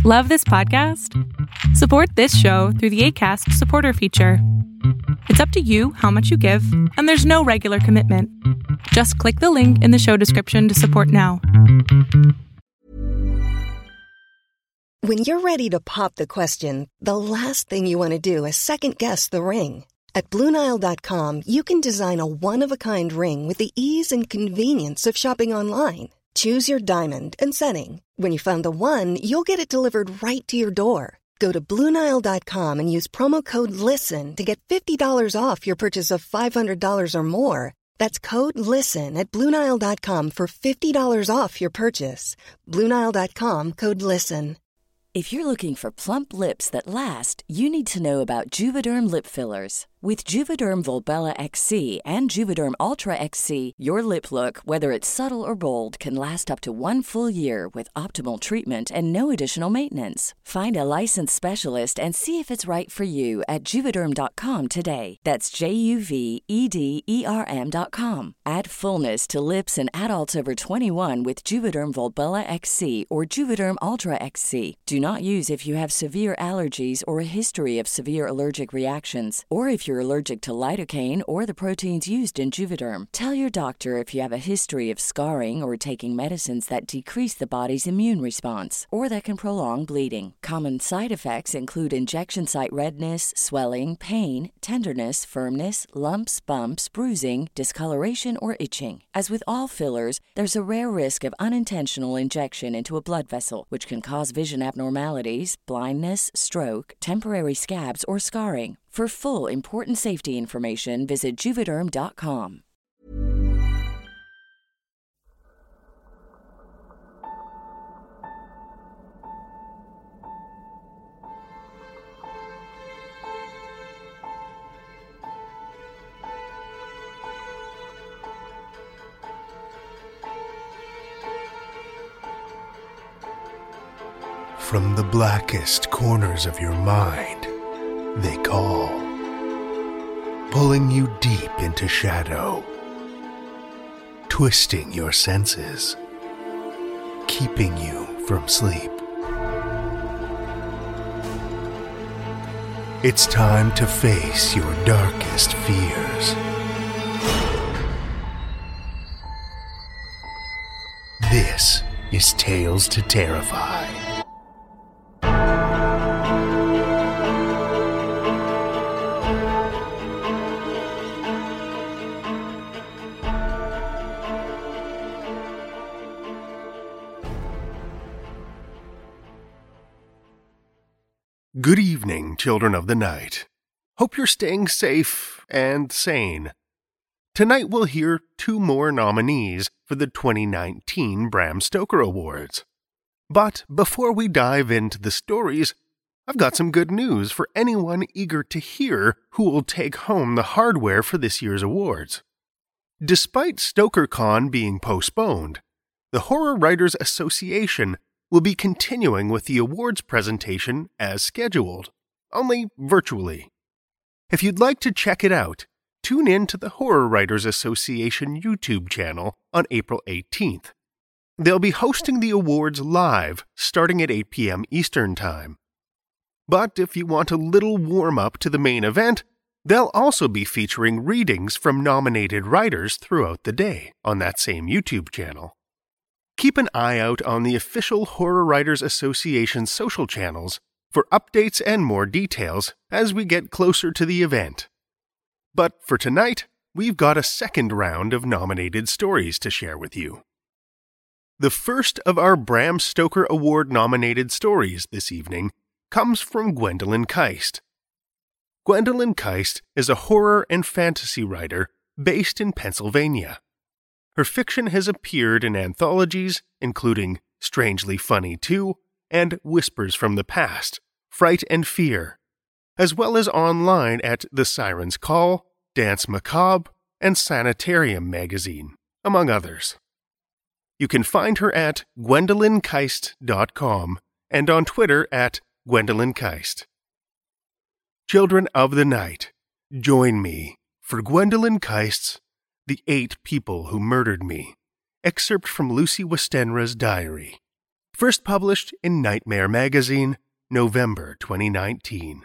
Love this podcast? Support this show through the Acast supporter feature. It's up to you how much you give, and there's no regular commitment. Just click the link in the show description to support now. When you're ready to pop the question, the last thing you want to do is second-guess the ring. At BlueNile.com, you can design a one-of-a-kind ring with the ease and convenience of shopping online. Choose your diamond and setting. When you find the one, you'll get it delivered right to your door. Go to BlueNile.com and use promo code LISTEN to get $50 off your purchase of $500 or more. That's code LISTEN at BlueNile.com for $50 off your purchase. BlueNile.com, code LISTEN. If you're looking for plump lips that last, you need to know about Juvederm lip fillers. With Juvederm Volbella XC and Juvederm Ultra XC, your lip look, whether it's subtle or bold, can last up to 1 full year with optimal treatment and no additional maintenance. Find a licensed specialist and see if it's right for you at Juvederm.com today. That's JUVEDERM.com. Add fullness to lips in adults over 21 with Juvederm Volbella XC or Juvederm Ultra XC. Do not use if you have severe allergies or a history of severe allergic reactions, or if you're allergic to lidocaine or the proteins used in Juvederm. Tell your doctor if you have a history of scarring or taking medicines that decrease the body's immune response or that can prolong bleeding. Common side effects include injection site redness, swelling, pain, tenderness, firmness, lumps, bumps, bruising, discoloration, or itching. As with all fillers, there's a rare risk of unintentional injection into a blood vessel, which can cause vision abnormalities, blindness, stroke, temporary scabs, or scarring. For full, important safety information, visit Juvederm.com. From the blackest corners of your mind, they call, pulling you deep into shadow, twisting your senses, keeping you from sleep. It's time to face your darkest fears. This is Tales to Terrify. Good evening, children of the night. Hope you're staying safe and sane. Tonight we'll hear 2 more nominees for the 2019 Bram Stoker Awards. But before we dive into the stories, I've got some good news for anyone eager to hear who will take home the hardware for this year's awards. Despite StokerCon being postponed, the Horror Writers Association will be continuing with the awards presentation as scheduled, only virtually. If you'd like to check it out, tune in to the Horror Writers Association YouTube channel on April 18th. They'll be hosting the awards live starting at 8 p.m. Eastern Time. But if you want a little warm-up to the main event, they'll also be featuring readings from nominated writers throughout the day on that same YouTube channel. Keep an eye out on the official Horror Writers Association social channels for updates and more details as we get closer to the event. But for tonight, we've got a second round of nominated stories to share with you. The first of our Bram Stoker Award-nominated stories this evening comes from Gwendolyn Keist. Gwendolyn Keist is a horror and fantasy writer based in Pennsylvania. Her fiction has appeared in anthologies including Strangely Funny 2 and Whispers from the Past, Fright and Fear, as well as online at The Siren's Call, Dance Macabre, and Sanitarium magazine, among others. You can find her at GwendolynKeist.com and on Twitter at Gwendolyn Keist. Children of the night, join me for Gwendolyn Keist's The 8 People Who Murdered Me, excerpt from Lucy Westenra's diary. First published in Nightmare Magazine, November 2019.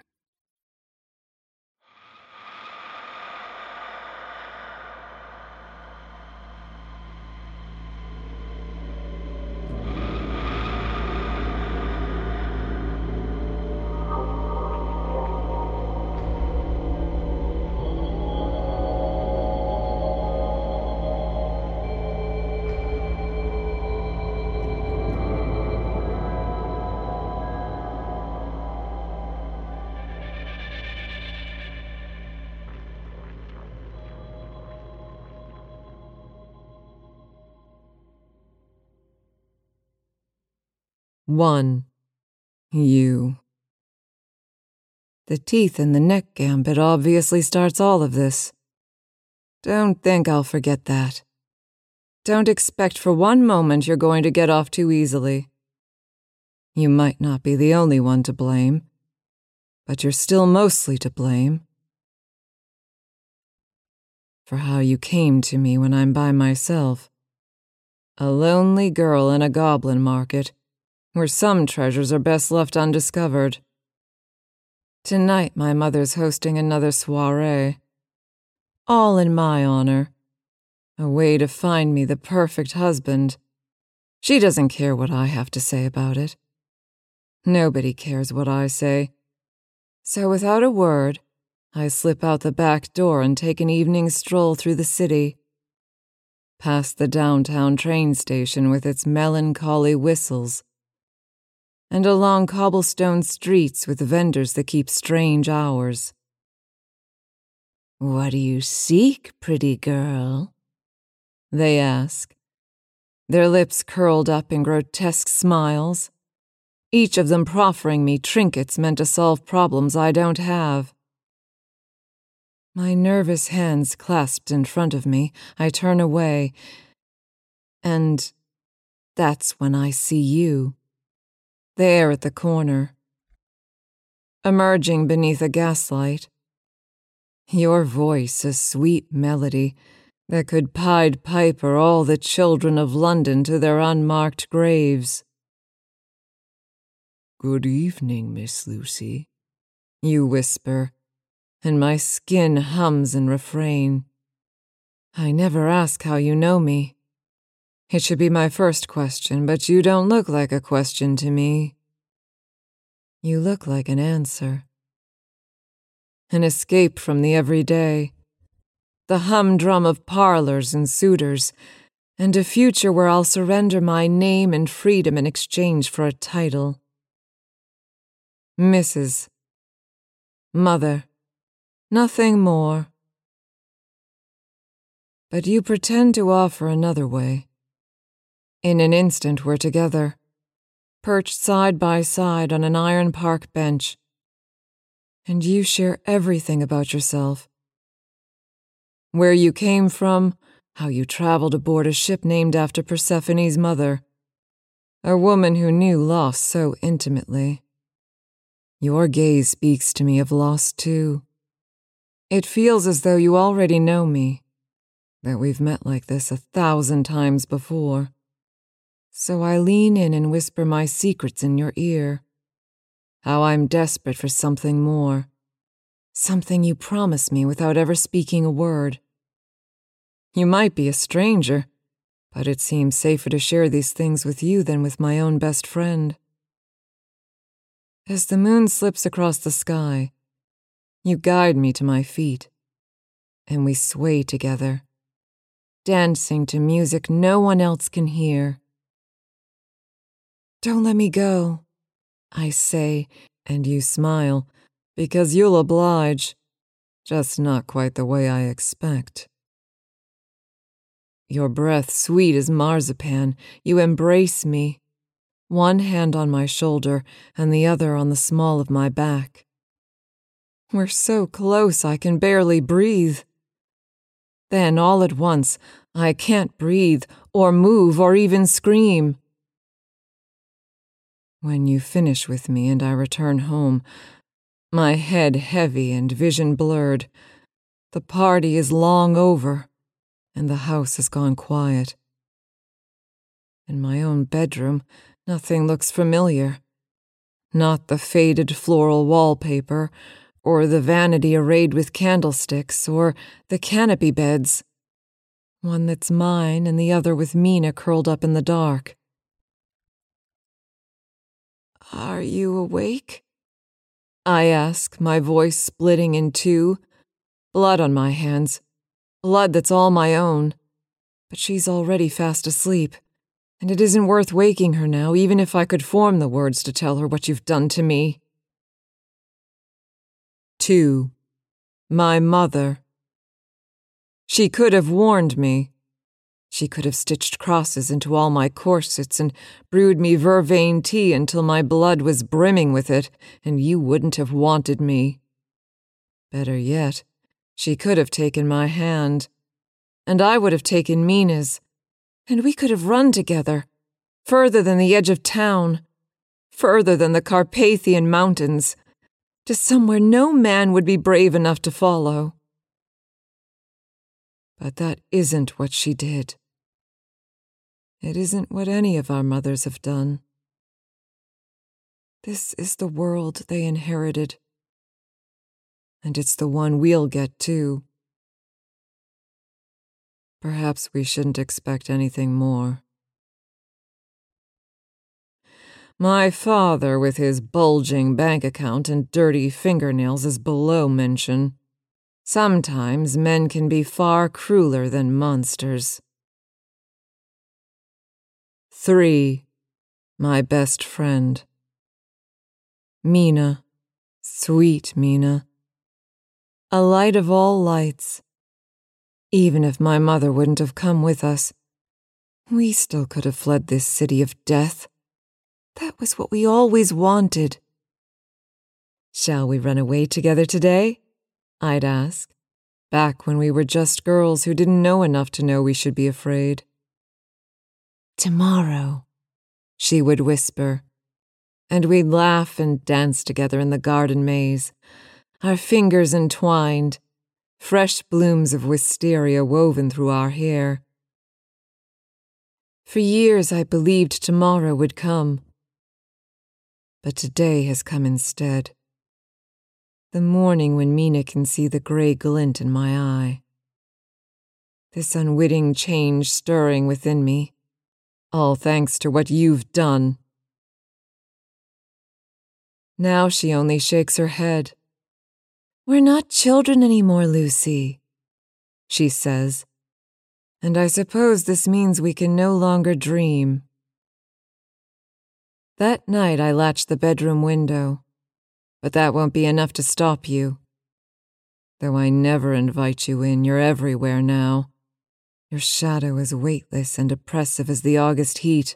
One. You. The teeth in the neck gambit obviously starts all of this. Don't think I'll forget that. Don't expect for one moment you're going to get off too easily. You might not be the only one to blame, but you're still mostly to blame for how you came to me when I'm by myself. A lonely girl in a goblin market, where some treasures are best left undiscovered. Tonight my mother's hosting another soiree. All in my honor. A way to find me the perfect husband. She doesn't care what I have to say about it. Nobody cares what I say. So without a word, I slip out the back door and take an evening stroll through the city. Past the downtown train station with its melancholy whistles, and along cobblestone streets with vendors that keep strange hours. "What do you seek, pretty girl?" they ask, their lips curled up in grotesque smiles, each of them proffering me trinkets meant to solve problems I don't have. My nervous hands clasped in front of me, I turn away, and that's when I see you. There at the corner, emerging beneath a gaslight. Your voice a sweet melody that could Pied Piper all the children of London to their unmarked graves. "Good evening, Miss Lucy," you whisper, and my skin hums in refrain. I never ask how you know me. It should be my first question, but you don't look like a question to me. You look like an answer. An escape from the everyday. The humdrum of parlors and suitors, and a future where I'll surrender my name and freedom in exchange for a title. Mrs. Mother. Nothing more. But you pretend to offer another way. In an instant we're together, perched side by side on an iron park bench, and you share everything about yourself. Where you came from, how you traveled aboard a ship named after Persephone's mother, a woman who knew loss so intimately. Your gaze speaks to me of loss too. It feels as though you already know me, that we've met like this 1,000 times before. So I lean in and whisper my secrets in your ear. How I'm desperate for something more. Something you promise me without ever speaking a word. You might be a stranger, but it seems safer to share these things with you than with my own best friend. As the moon slips across the sky, you guide me to my feet, and we sway together, dancing to music no one else can hear. "Don't let me go," I say, and you smile, because you'll oblige, just not quite the way I expect. Your breath sweet as marzipan, you embrace me, one hand on my shoulder and the other on the small of my back. We're so close I can barely breathe. Then, all at once, I can't breathe or move or even scream. When you finish with me and I return home, my head heavy and vision blurred, the party is long over, and the house has gone quiet. In my own bedroom, Nothing looks familiar. Not the faded floral wallpaper, or the vanity arrayed with candlesticks, or the canopy beds. One that's mine and the other with Mina curled up in the dark. "Are you awake?" I ask, my voice splitting in two. Blood on my hands. Blood that's all my own. But she's already fast asleep, and it isn't worth waking her now, even if I could form the words to tell her what you've done to me. 2. My mother. She could have warned me. She could have stitched crosses into all my corsets and brewed me vervain tea until my blood was brimming with it, and you wouldn't have wanted me. Better yet, she could have taken my hand, and I would have taken Mina's, and we could have run together, further than the edge of town, further than the Carpathian Mountains, to somewhere no man would be brave enough to follow. But that isn't what she did. It isn't what any of our mothers have done. This is the world they inherited. And it's the one we'll get too. Perhaps we shouldn't expect anything more. My father, with his bulging bank account and dirty fingernails, is below mention. Sometimes men can be far crueler than monsters. 3. My best friend. Mina. Sweet Mina. A light of all lights. Even if my mother wouldn't have come with us, we still could have fled this city of death. That was what we always wanted. "Shall we run away together today?" I'd ask, back when we were just girls who didn't know enough to know we should be afraid. "Tomorrow," she would whisper, and we'd laugh and dance together in the garden maze, our fingers entwined, fresh blooms of wisteria woven through our hair. For years I believed tomorrow would come, but today has come instead. The morning when Mina can see the gray glint in my eye. This unwitting change stirring within me, all thanks to what you've done. Now she only shakes her head. "We're not children anymore, Lucy," she says, and I suppose this means we can no longer dream. That night I latched the bedroom window, but that won't be enough to stop you. Though I never invite you in, you're everywhere now. Your shadow is weightless and oppressive as the August heat.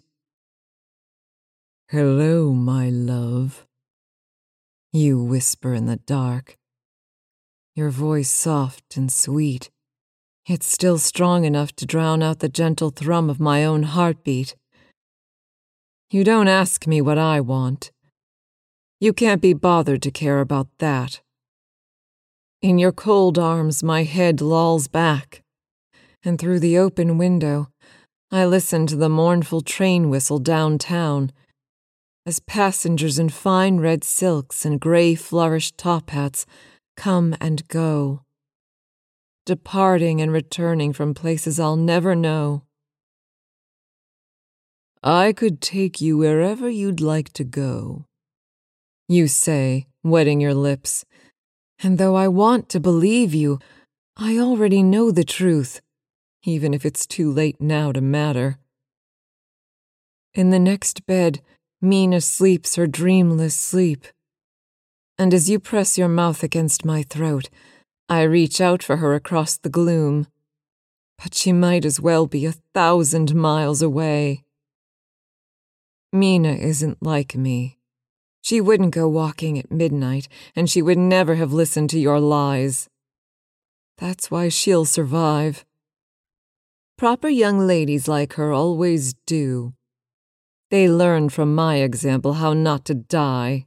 "Hello, my love," you whisper in the dark. Your voice soft and sweet, yet still strong enough to drown out the gentle thrum of my own heartbeat. You don't ask me what I want. You can't be bothered to care about that. In your cold arms, my head lolls back, and through the open window, I listen to the mournful train whistle downtown, as passengers in fine red silks and gray flourished top hats come and go, departing and returning from places I'll never know. "I could take you wherever you'd like to go," you say, wetting your lips, and though I want to believe you, I already know the truth, even if it's too late now to matter. In the next bed, Mina sleeps her dreamless sleep, and as you press your mouth against my throat, I reach out for her across the gloom, but she might as well be 1,000 miles away. Mina isn't like me. She wouldn't go walking at midnight, and she would never have listened to your lies. That's why she'll survive. Proper young ladies like her always do. They learn from my example how not to die.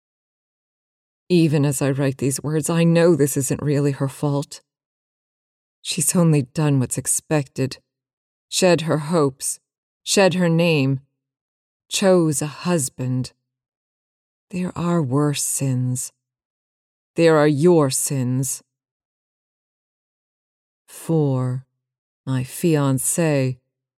Even as I write these words, I know this isn't really her fault. She's only done what's expected. Shed her hopes, shed her name, chose a husband. There are worse sins. There are your sins. 4. My fiancé.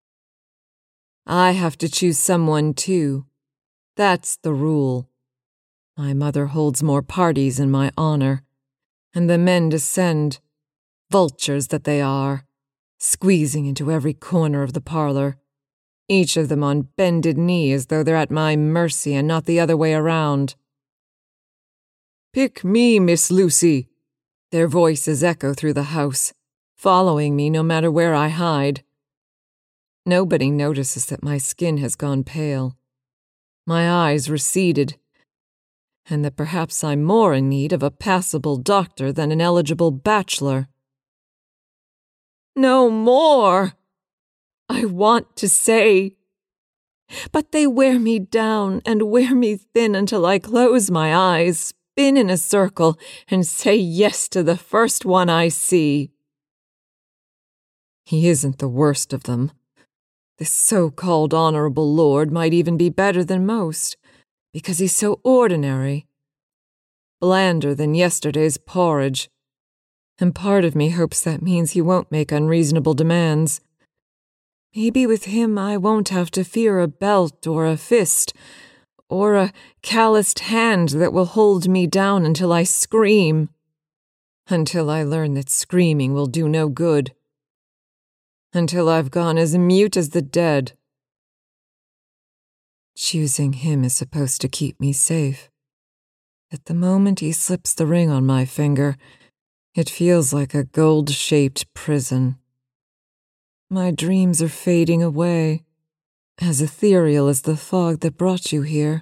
I have to choose someone too. That's the rule. My mother holds more parties in my honor, and the men descend, vultures that they are, squeezing into every corner of the parlor, each of them on bended knee as though they're at my mercy and not the other way around. "Pick me, Miss Lucy." Their voices echo through the house, following me no matter where I hide. Nobody notices that my skin has gone pale, my eyes receded, and that perhaps I'm more in need of a passable doctor than an eligible bachelor. No more, I want to say, but they wear me down and wear me thin until I close my eyes, spin in a circle, and say yes to the first one I see. He isn't the worst of them. This so-called honorable lord might even be better than most, because he's so ordinary, blander than yesterday's porridge, and part of me hopes that means he won't make unreasonable demands. Maybe with him I won't have to fear a belt or a fist, or a calloused hand that will hold me down until I scream, until I learn that screaming will do no good, until I've gone as mute as the dead. Choosing him is supposed to keep me safe. At the moment he slips the ring on my finger, it feels like a gold-shaped prison. My dreams are fading away, as ethereal as the fog that brought you here.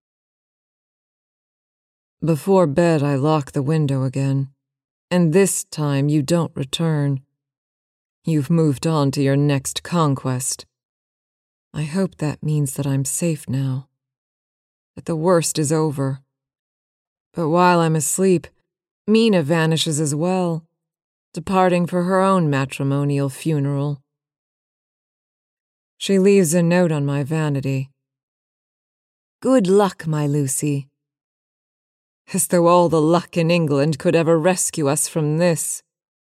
Before bed I lock the window again, and this time you don't return. You've moved on to your next conquest. I hope that means that I'm safe now, that the worst is over. But while I'm asleep, Mina vanishes as well, departing for her own matrimonial funeral. She leaves a note on my vanity. "Good luck, my Lucy." As though all the luck in England could ever rescue us from this.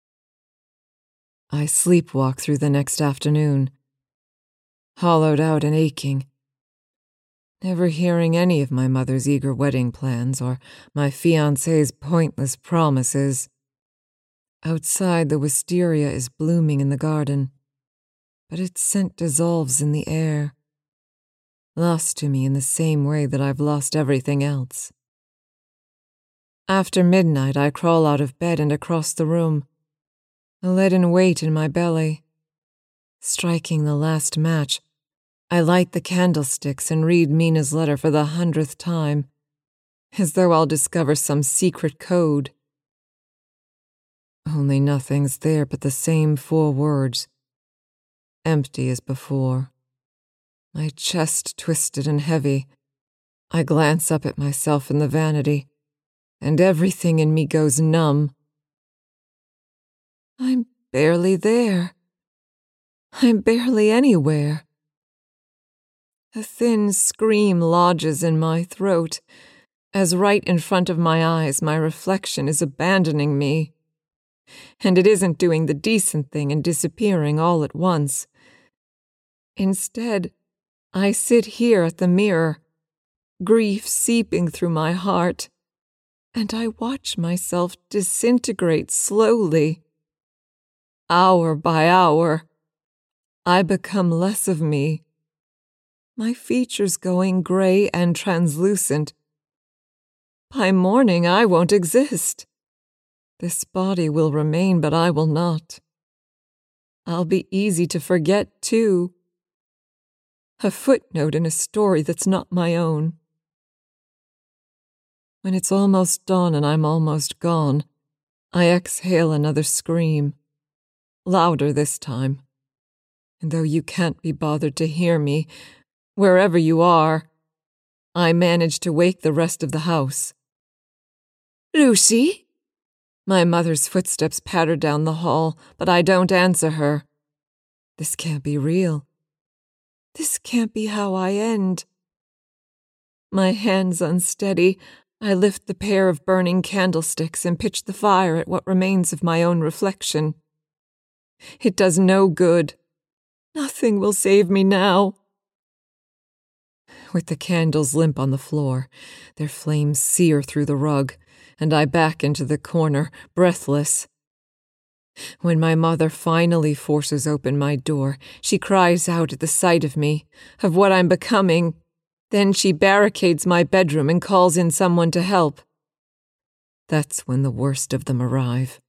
I sleepwalk through the next afternoon, hollowed out and aching, never hearing any of my mother's eager wedding plans or my fiancé's pointless promises. Outside, the wisteria is blooming in the garden, but its scent dissolves in the air, lost to me in the same way that I've lost everything else. After midnight, I crawl out of bed and across the room, a leaden weight in my belly. Striking the last match, I light the candlesticks and read Mina's letter for the 100th time, as though I'll discover some secret code. Only nothing's there but the same 4 words, empty as before. My chest twisted and heavy. I glance up at myself in the vanity, and everything in me goes numb. I'm barely there. I'm barely anywhere. A thin scream lodges in my throat, as right in front of my eyes my reflection is abandoning me. And it isn't doing the decent thing and disappearing all at once. Instead, I sit here at the mirror, grief seeping through my heart, and I watch myself disintegrate slowly. Hour by hour, I become less of me, my features going gray and translucent. By morning, I won't exist. This body will remain, but I will not. I'll be easy to forget, too. A footnote in a story that's not my own. When it's almost dawn and I'm almost gone, I exhale another scream, louder this time. And though you can't be bothered to hear me, wherever you are, I manage to wake the rest of the house. "Lucy?" My mother's footsteps patter down the hall, but I don't answer her. This can't be real. This can't be how I end. My hands unsteady, I lift the pair of burning candlesticks and pitch the fire at what remains of my own reflection. It does no good. Nothing will save me now. With the candles limp on the floor, their flames sear through the rug, and I back into the corner, breathless. When my mother finally forces open my door, she cries out at the sight of me, of what I'm becoming. Then she barricades my bedroom and calls in someone to help. That's when the worst of them arrive.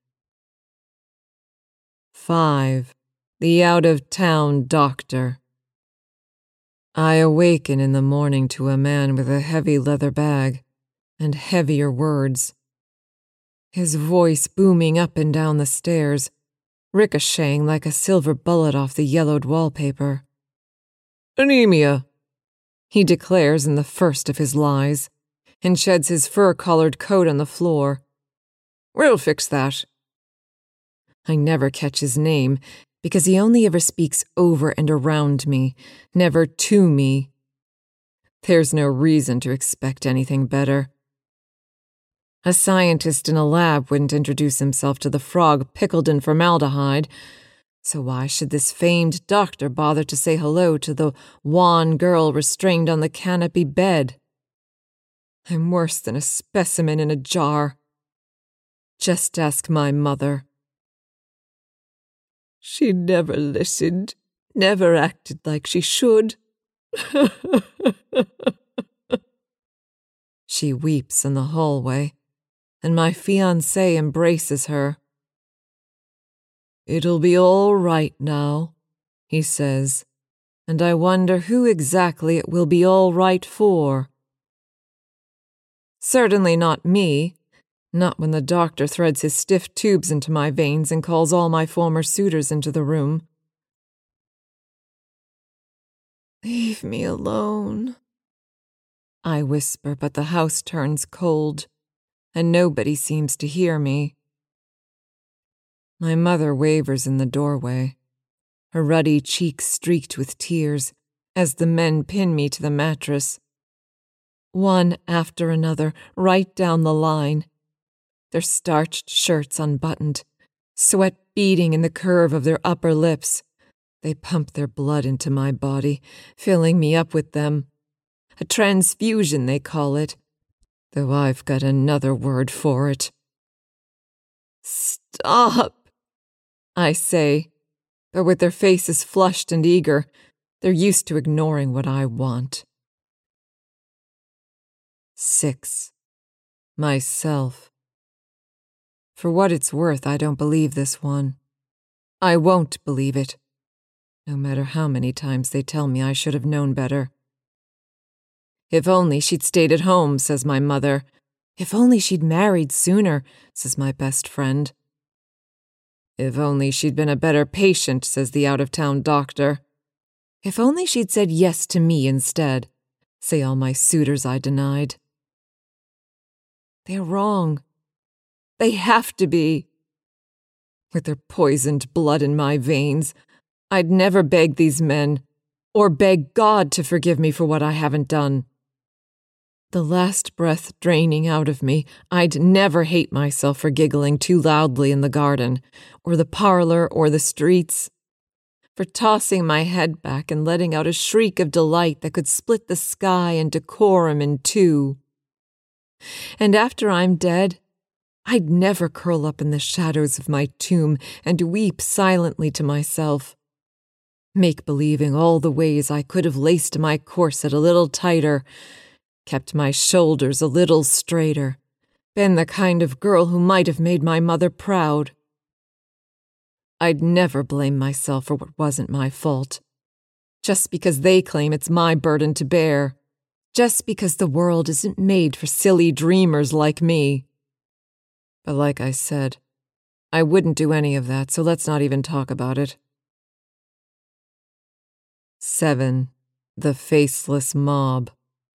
5. The out-of-town doctor. I awaken in the morning to a man with a heavy leather bag and heavier words. His voice booming up and down the stairs, ricocheting like a silver bullet off the yellowed wallpaper. "Anemia," he declares in the first of his lies, and sheds his fur-collared coat on the floor. "We'll fix that." I never catch his name, because he only ever speaks over and around me, never to me. There's no reason to expect anything better. A scientist in a lab wouldn't introduce himself to the frog pickled in formaldehyde, so why should this famed doctor bother to say hello to the wan girl restrained on the canopy bed? I'm worse than a specimen in a jar. Just ask my mother. She never listened, never acted like she should. She weeps in the hallway, and my fiancé embraces her. "It'll be all right now," he says, and I wonder who exactly it will be all right for. Certainly not me. Not when the doctor threads his stiff tubes into my veins and calls all my former suitors into the room. "Leave me alone," I whisper, but the house turns cold, and nobody seems to hear me. My mother wavers in the doorway, her ruddy cheeks streaked with tears, as the men pin me to the mattress. One after another, right down the line. Their starched shirts unbuttoned, sweat beading in the curve of their upper lips. They pump their blood into my body, filling me up with them. A transfusion, they call it, though I've got another word for it. "Stop," I say, but with their faces flushed and eager, they're used to ignoring what I want. 6. Myself. For what it's worth, I don't believe this one. I won't believe it, no matter how many times they tell me I should have known better. "If only she'd stayed at home," says my mother. "If only she'd married sooner," says my best friend. "If only she'd been a better patient," says the out-of-town doctor. "If only she'd said yes to me instead," say all my suitors I denied. They're wrong. They have to be. With their poisoned blood in my veins, I'd never beg these men, or beg God to forgive me for what I haven't done. The last breath draining out of me, I'd never hate myself for giggling too loudly in the garden, or the parlor, or the streets, for tossing my head back and letting out a shriek of delight that could split the sky and decorum in two. And after I'm dead, I'd never curl up in the shadows of my tomb and weep silently to myself, make-believing all the ways I could have laced my corset a little tighter, kept my shoulders a little straighter, been the kind of girl who might have made my mother proud. I'd never blame myself for what wasn't my fault, just because they claim it's my burden to bear, just because the world isn't made for silly dreamers like me. But like I said, I wouldn't do any of that, so let's not even talk about it. 7. The Faceless Mob.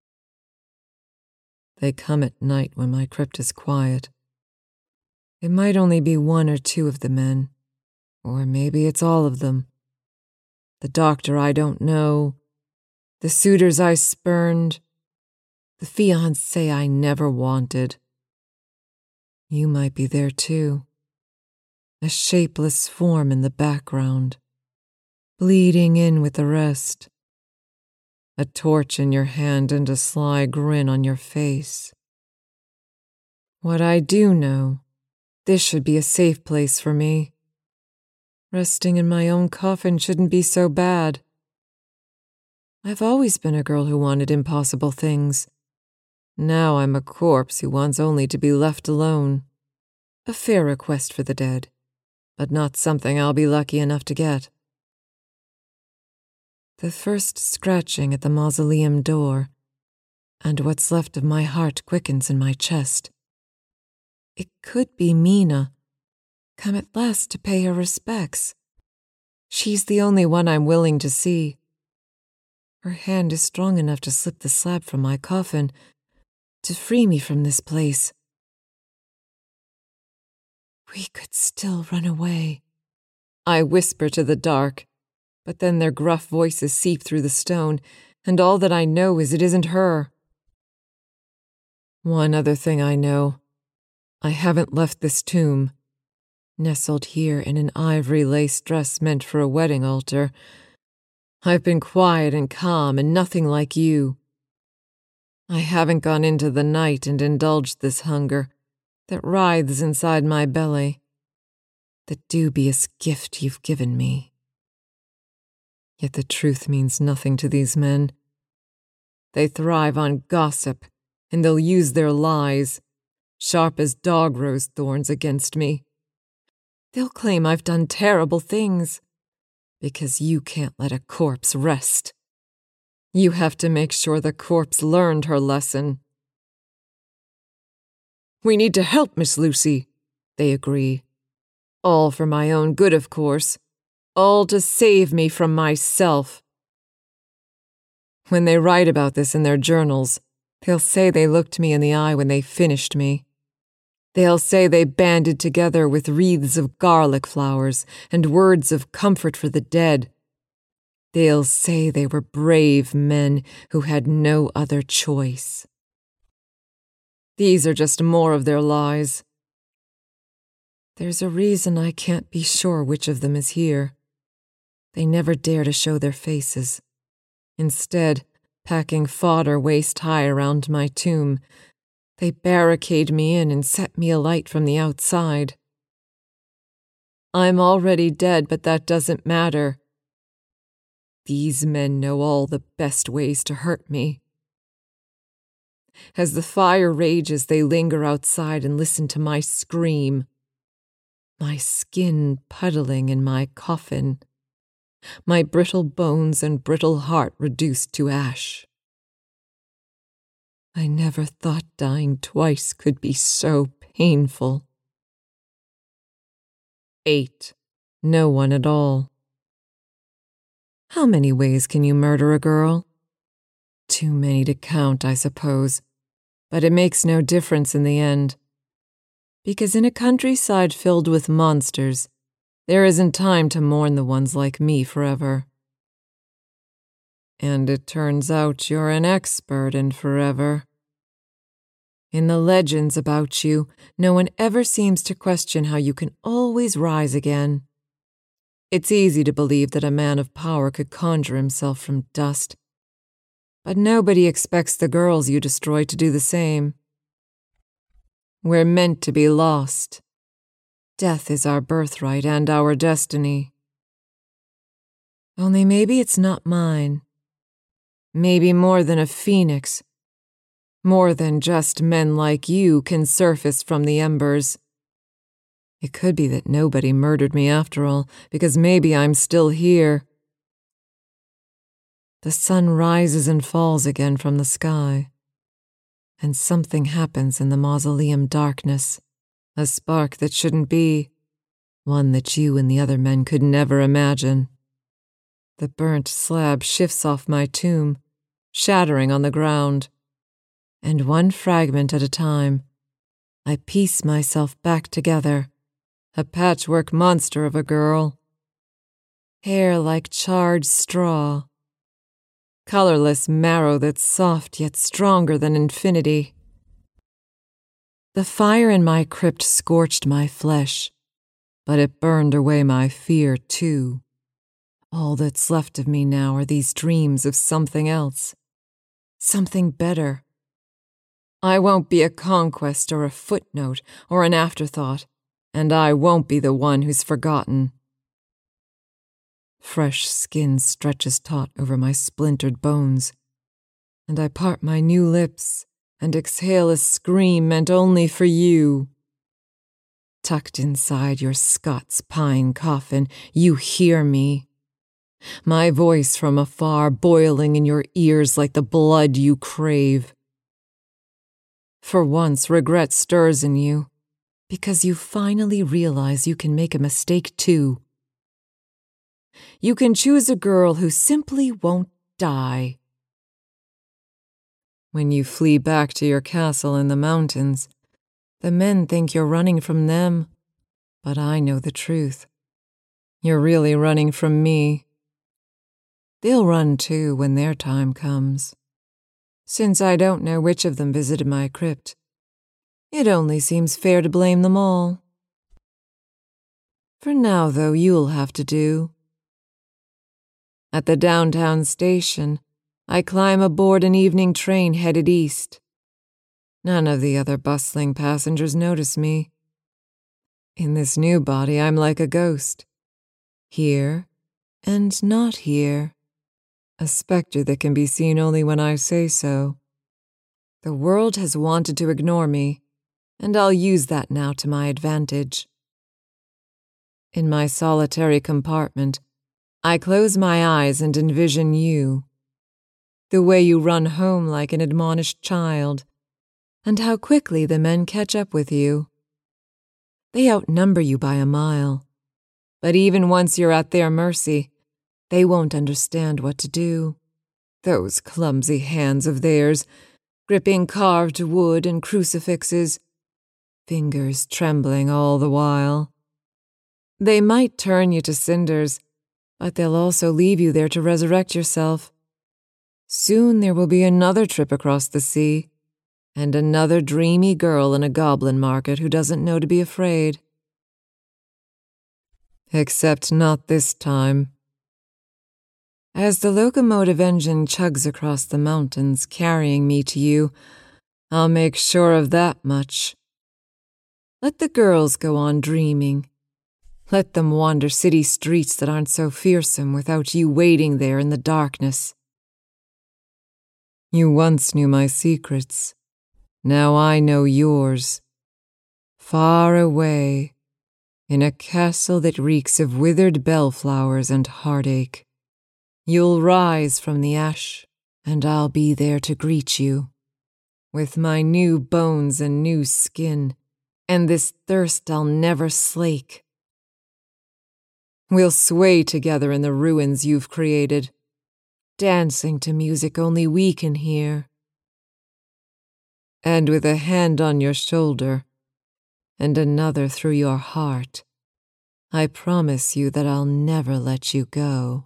They come at night when my crypt is quiet. It might only be one or two of the men, or maybe it's all of them. The doctor I don't know, the suitors I spurned, the fiancé I never wanted. You might be there too, a shapeless form in the background, bleeding in with the rest, a torch in your hand and a sly grin on your face. What I do know, this should be a safe place for me. Resting in my own coffin shouldn't be so bad. I've always been a girl who wanted impossible things. Now I'm a corpse who wants only to be left alone. A fair request for the dead, but not something I'll be lucky enough to get. The first scratching at the mausoleum door, and what's left of my heart quickens in my chest. It could be Mina, come at last to pay her respects. She's the only one I'm willing to see. Her hand is strong enough to slip the slab from my coffin, to free me from this place. We could still run away, I whisper to the dark, but then their gruff voices seep through the stone, and all that I know is it isn't her. One other thing I know. I haven't left this tomb, nestled here in an ivory lace dress meant for a wedding altar. I've been quiet and calm and nothing like you. I haven't gone into the night and indulged this hunger that writhes inside my belly, the dubious gift you've given me. Yet the truth means nothing to these men. They thrive on gossip, and they'll use their lies, sharp as dog rose thorns, against me. They'll claim I've done terrible things, because you can't let a corpse rest. You have to make sure the corpse learned her lesson. We need to help Miss Lucy, they agree. All for my own good, of course. All to save me from myself. When they write about this in their journals, they'll say they looked me in the eye when they finished me. They'll say they banded together with wreaths of garlic flowers and words of comfort for the dead. They'll say they were brave men who had no other choice. These are just more of their lies. There's a reason I can't be sure which of them is here. They never dare to show their faces. Instead, packing fodder waist-high around my tomb, they barricade me in and set me alight from the outside. I'm already dead, but that doesn't matter. These men know all the best ways to hurt me. As the fire rages, they linger outside and listen to my scream. My skin puddling in my coffin. My brittle bones and brittle heart reduced to ash. I never thought dying twice could be so painful. 8. No one at all. How many ways can you murder a girl? Too many to count, I suppose, but it makes no difference in the end. Because in a countryside filled with monsters, there isn't time to mourn the ones like me forever. And it turns out you're an expert in forever. In the legends about you, no one ever seems to question how you can always rise again. It's easy to believe that a man of power could conjure himself from dust. But nobody expects the girls you destroy to do the same. We're meant to be lost. Death is our birthright and our destiny. Only maybe it's not mine. Maybe more than a phoenix. More than just men like you can surface from the embers. It could be that nobody murdered me after all, because maybe I'm still here. The sun rises and falls again from the sky, and something happens in the mausoleum darkness, a spark that shouldn't be, one that you and the other men could never imagine. The burnt slab shifts off my tomb, shattering on the ground, and one fragment at a time, I piece myself back together, a patchwork monster of a girl. Hair like charred straw, colorless marrow that's soft yet stronger than infinity. The fire in my crypt scorched my flesh, but it burned away my fear too. All that's left of me now are these dreams of something else, something better. I won't be a conquest or a footnote or an afterthought, and I won't be the one who's forgotten. Fresh skin stretches taut over my splintered bones, and I part my new lips and exhale a scream meant only for you. Tucked inside your Scots pine coffin, you hear me. My voice from afar boiling in your ears like the blood you crave. For once, regret stirs in you, because you finally realize you can make a mistake too. You can choose a girl who simply won't die. When you flee back to your castle in the mountains, the men think you're running from them, but I know the truth. You're really running from me. They'll run too when their time comes. Since I don't know which of them visited my crypt, it only seems fair to blame them all. For now, though, you'll have to do. At the downtown station, I climb aboard an evening train headed east. None of the other bustling passengers notice me. In this new body, I'm like a ghost. Here and not here. A specter that can be seen only when I say so. The world has wanted to ignore me, and I'll use that now to my advantage. In my solitary compartment, I close my eyes and envision you. The way you run home like an admonished child, and how quickly the men catch up with you. They outnumber you by a mile, but even once you're at their mercy, they won't understand what to do. Those clumsy hands of theirs, gripping carved wood and crucifixes, fingers trembling all the while. They might turn you to cinders, but they'll also leave you there to resurrect yourself. Soon there will be another trip across the sea, and another dreamy girl in a goblin market who doesn't know to be afraid. Except not this time. As the locomotive engine chugs across the mountains carrying me to you, I'll make sure of that much. Let the girls go on dreaming. Let them wander city streets that aren't so fearsome without you waiting there in the darkness. You once knew my secrets. Now I know yours. Far away, in a castle that reeks of withered bellflowers and heartache. You'll rise from the ash, and I'll be there to greet you, with my new bones and new skin, and this thirst I'll never slake. We'll sway together in the ruins you've created, dancing to music only we can hear. And with a hand on your shoulder, and another through your heart, I promise you that I'll never let you go.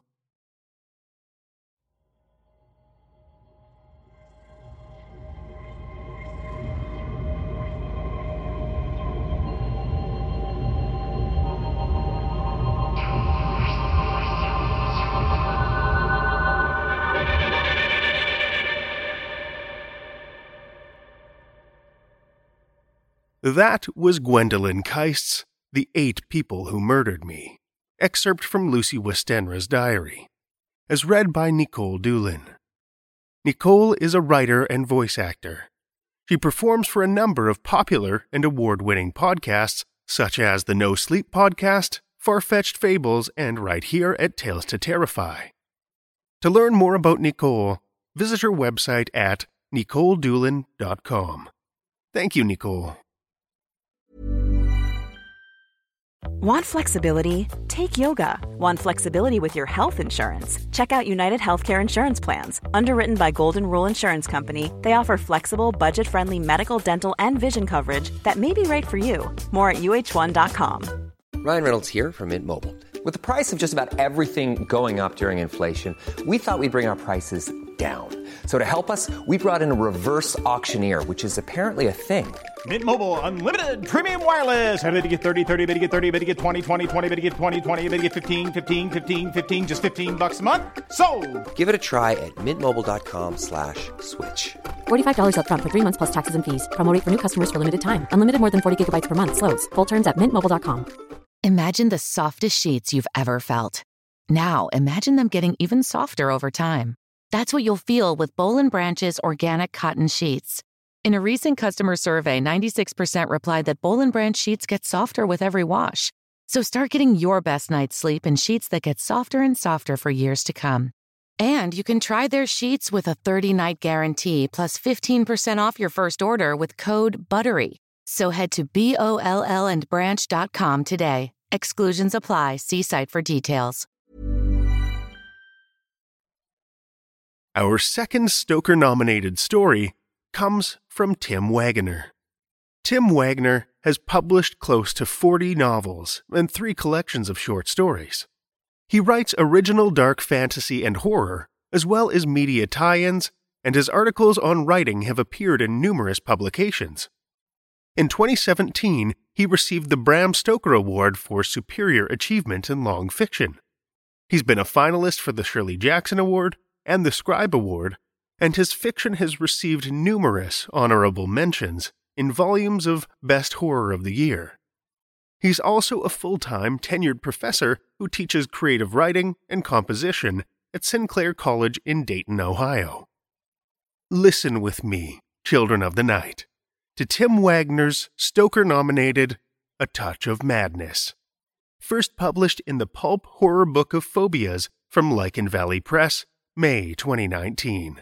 That was Gwendolyn Keist's The 8 People Who Murdered Me, excerpt from Lucy Westenra's diary, as read by Nicole Doolin. Nicole is a writer and voice actor. She performs for a number of popular and award-winning podcasts, such as the No Sleep Podcast, Far-Fetched Fables, and right here at Tales to Terrify. To learn more about Nicole, visit her website at NicoleDoolin.com. Thank you, Nicole. Want flexibility? Take yoga. Want flexibility with your health insurance? Check out United Healthcare Insurance Plans. Underwritten by Golden Rule Insurance Company, they offer flexible, budget-friendly medical, dental, and vision coverage that may be right for you. More at UH1.com. Ryan Reynolds here from Mint Mobile. With the price of just about everything going up during inflation, we thought we'd bring our prices down. So to help us, we brought in a reverse auctioneer, which is apparently a thing. Mint Mobile Unlimited Premium Wireless. How to get 30, 30, bit to get 30, bit to get 20, 20, 20, bit to get 20, 20, bit to get 15, 15, 15, 15, just $15 a month? Sold! Give it a try at mintmobile.com/switch. $45 up front for 3 months plus taxes and fees. Promo rate for new customers for limited time. Unlimited more than 40 gigabytes per month. Slows full terms at mintmobile.com. Imagine the softest sheets you've ever felt. Now imagine them getting even softer over time. That's what you'll feel with Boll & Branch's organic cotton sheets. In a recent customer survey, 96% replied that Boll & Branch sheets get softer with every wash. So start getting your best night's sleep in sheets that get softer and softer for years to come. And you can try their sheets with a 30-night guarantee plus 15% off your first order with code BUTTERY. So head to BOLLandbranch.com today. Exclusions apply. See site for details. Our second Stoker-nominated story comes from Tim Waggoner. Tim Waggoner has published close to 40 novels and 3 collections of short stories. He writes original dark fantasy and horror, as well as media tie-ins, and his articles on writing have appeared in numerous publications. In 2017, he received the Bram Stoker Award for Superior Achievement in Long Fiction. He's been a finalist for the Shirley Jackson Award and the Scribe Award, and his fiction has received numerous honorable mentions in volumes of Best Horror of the Year. He's also a full-time tenured professor who teaches creative writing and composition at Sinclair College in Dayton, Ohio. Listen with me, children of the night, to Tim Waggoner's Stoker-nominated A Touch of Madness, first published in the Pulp Horror Book of Phobias from Lichen Valley Press, May 2019.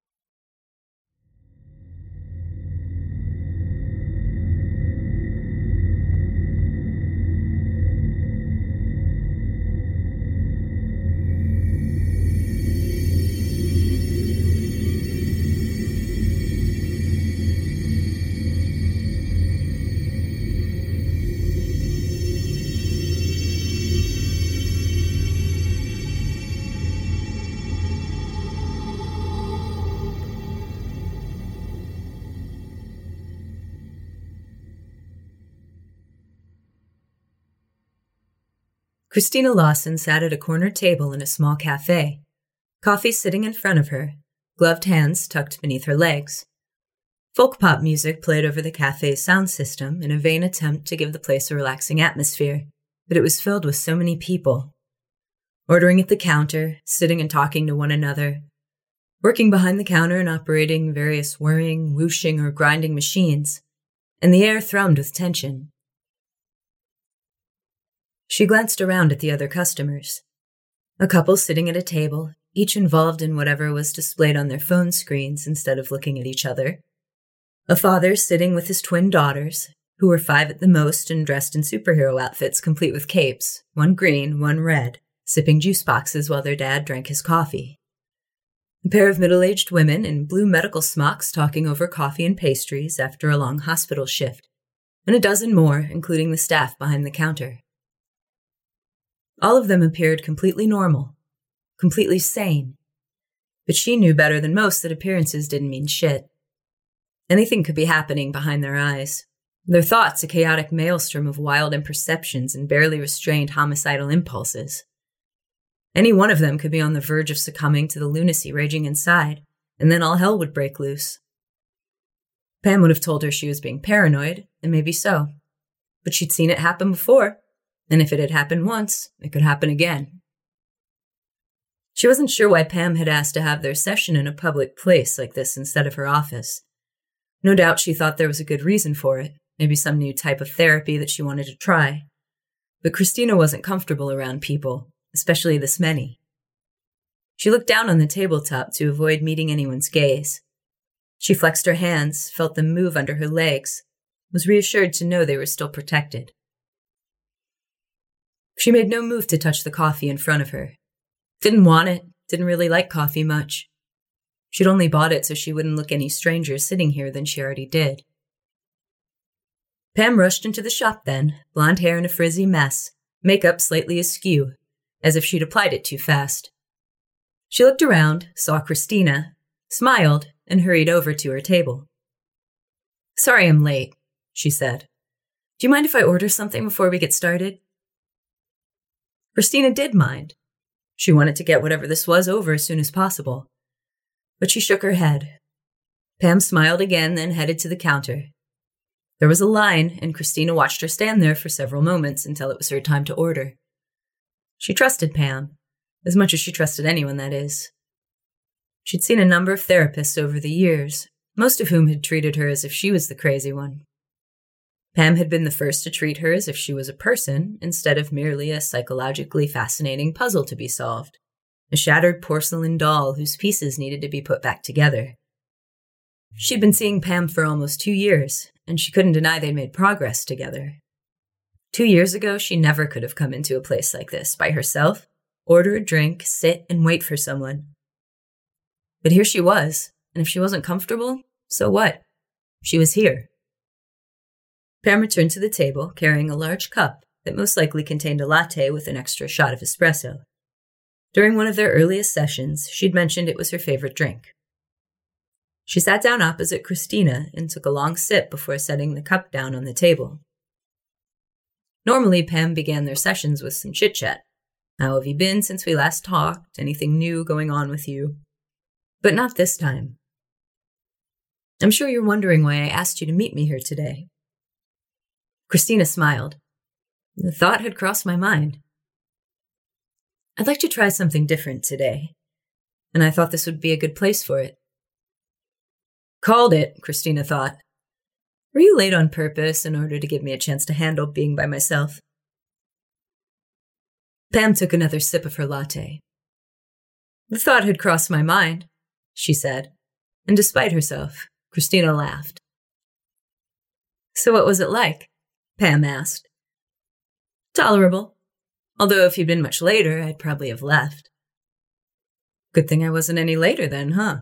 Christina Lawson sat at a corner table in a small cafe, coffee sitting in front of her, gloved hands tucked beneath her legs. Folk pop music played over the cafe's sound system in a vain attempt to give the place a relaxing atmosphere, but it was filled with so many people. Ordering at the counter, sitting and talking to one another, working behind the counter and operating various whirring, whooshing, or grinding machines, and the air thrummed with tension. She glanced around at the other customers. A couple sitting at a table, each involved in whatever was displayed on their phone screens instead of looking at each other. A father sitting with his twin daughters, who were 5 at the most and dressed in superhero outfits complete with capes, one green, one red, sipping juice boxes while their dad drank his coffee. A pair of middle-aged women in blue medical smocks talking over coffee and pastries after a long hospital shift, and a dozen more, including the staff behind the counter. All of them appeared completely normal, completely sane. But she knew better than most that appearances didn't mean shit. Anything could be happening behind their eyes. Their thoughts a chaotic maelstrom of wild imperceptions and barely restrained homicidal impulses. Any one of them could be on the verge of succumbing to the lunacy raging inside, and then all hell would break loose. Pam would have told her she was being paranoid, and maybe so. But she'd seen it happen before. And if it had happened once, it could happen again. She wasn't sure why Pam had asked to have their session in a public place like this instead of her office. No doubt she thought there was a good reason for it, maybe some new type of therapy that she wanted to try. But Christina wasn't comfortable around people, especially this many. She looked down on the tabletop to avoid meeting anyone's gaze. She flexed her hands, felt them move under her legs, was reassured to know they were still protected. She made no move to touch the coffee in front of her. Didn't want it, didn't really like coffee much. She'd only bought it so she wouldn't look any stranger sitting here than she already did. Pam rushed into the shop then, blonde hair in a frizzy mess, makeup slightly askew, as if she'd applied it too fast. She looked around, saw Christina, smiled, and hurried over to her table. "Sorry I'm late," she said. "Do you mind if I order something before we get started?" Christina did mind. She wanted to get whatever this was over as soon as possible. But she shook her head. Pam smiled again, then headed to the counter. There was a line, and Christina watched her stand there for several moments until it was her time to order. She trusted Pam, as much as she trusted anyone, that is. She'd seen a number of therapists over the years, most of whom had treated her as if she was the crazy one. Pam had been the first to treat her as if she was a person, instead of merely a psychologically fascinating puzzle to be solved, a shattered porcelain doll whose pieces needed to be put back together. She'd been seeing Pam for almost 2 years, and she couldn't deny they'd made progress together. 2 years ago, she never could have come into a place like this by herself, order a drink, sit, and wait for someone. But here she was, and if she wasn't comfortable, so what? She was here. Pam returned to the table, carrying a large cup that most likely contained a latte with an extra shot of espresso. During one of their earliest sessions, she'd mentioned it was her favorite drink. She sat down opposite Christina and took a long sip before setting the cup down on the table. Normally, Pam began their sessions with some chit-chat. "How have you been since we last talked? Anything new going on with you?" But not this time. "I'm sure you're wondering why I asked you to meet me here today." Christina smiled. The thought had crossed my mind. "I'd like to try something different today, and I thought this would be a good place for it." Called it, Christina thought. "Were you late on purpose in order to give me a chance to handle being by myself?" Pam took another sip of her latte. "The thought had crossed my mind," she said, and despite herself, Christina laughed. "So what was it like?" Pam asked. "Tolerable. Although if you'd been much later, I'd probably have left." "Good thing I wasn't any later then, huh?"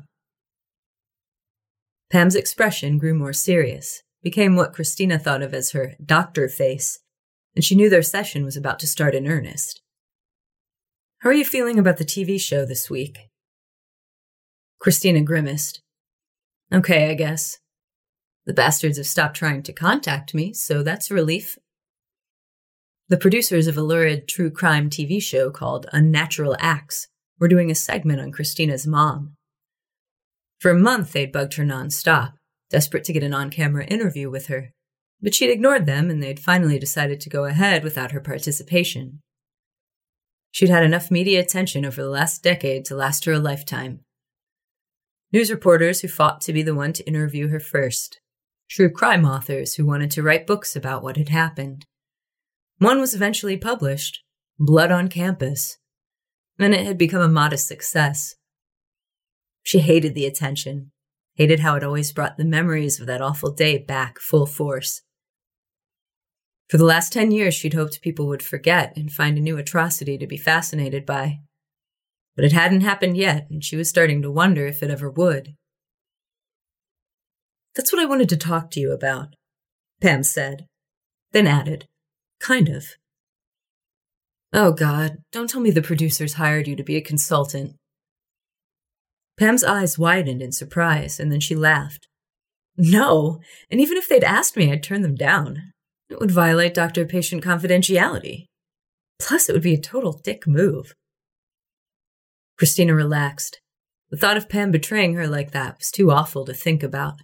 Pam's expression grew more serious, became what Christina thought of as her doctor face, and she knew their session was about to start in earnest. "How are you feeling about the TV show this week?" Christina grimaced. "Okay, I guess. The bastards have stopped trying to contact me, so that's a relief." The producers of a lurid true crime TV show called Unnatural Acts were doing a segment on Christina's mom. For a month, they'd bugged her nonstop, desperate to get an on-camera interview with her. But she'd ignored them, and they'd finally decided to go ahead without her participation. She'd had enough media attention over the last decade to last her a lifetime. News reporters who fought to be the one to interview her first. True crime authors who wanted to write books about what had happened. One was eventually published, Blood on Campus, and it had become a modest success. She hated the attention, hated how it always brought the memories of that awful day back full force. For the last 10 years, she'd hoped people would forget and find a new atrocity to be fascinated by. But it hadn't happened yet, and she was starting to wonder if it ever would. "That's what I wanted to talk to you about," Pam said, then added, "Kind of." "Oh, God, don't tell me the producers hired you to be a consultant." Pam's eyes widened in surprise, and then she laughed. "No, and even if they'd asked me, I'd turn them down. It would violate doctor-patient confidentiality. Plus, it would be a total dick move." Christina relaxed. The thought of Pam betraying her like that was too awful to think about.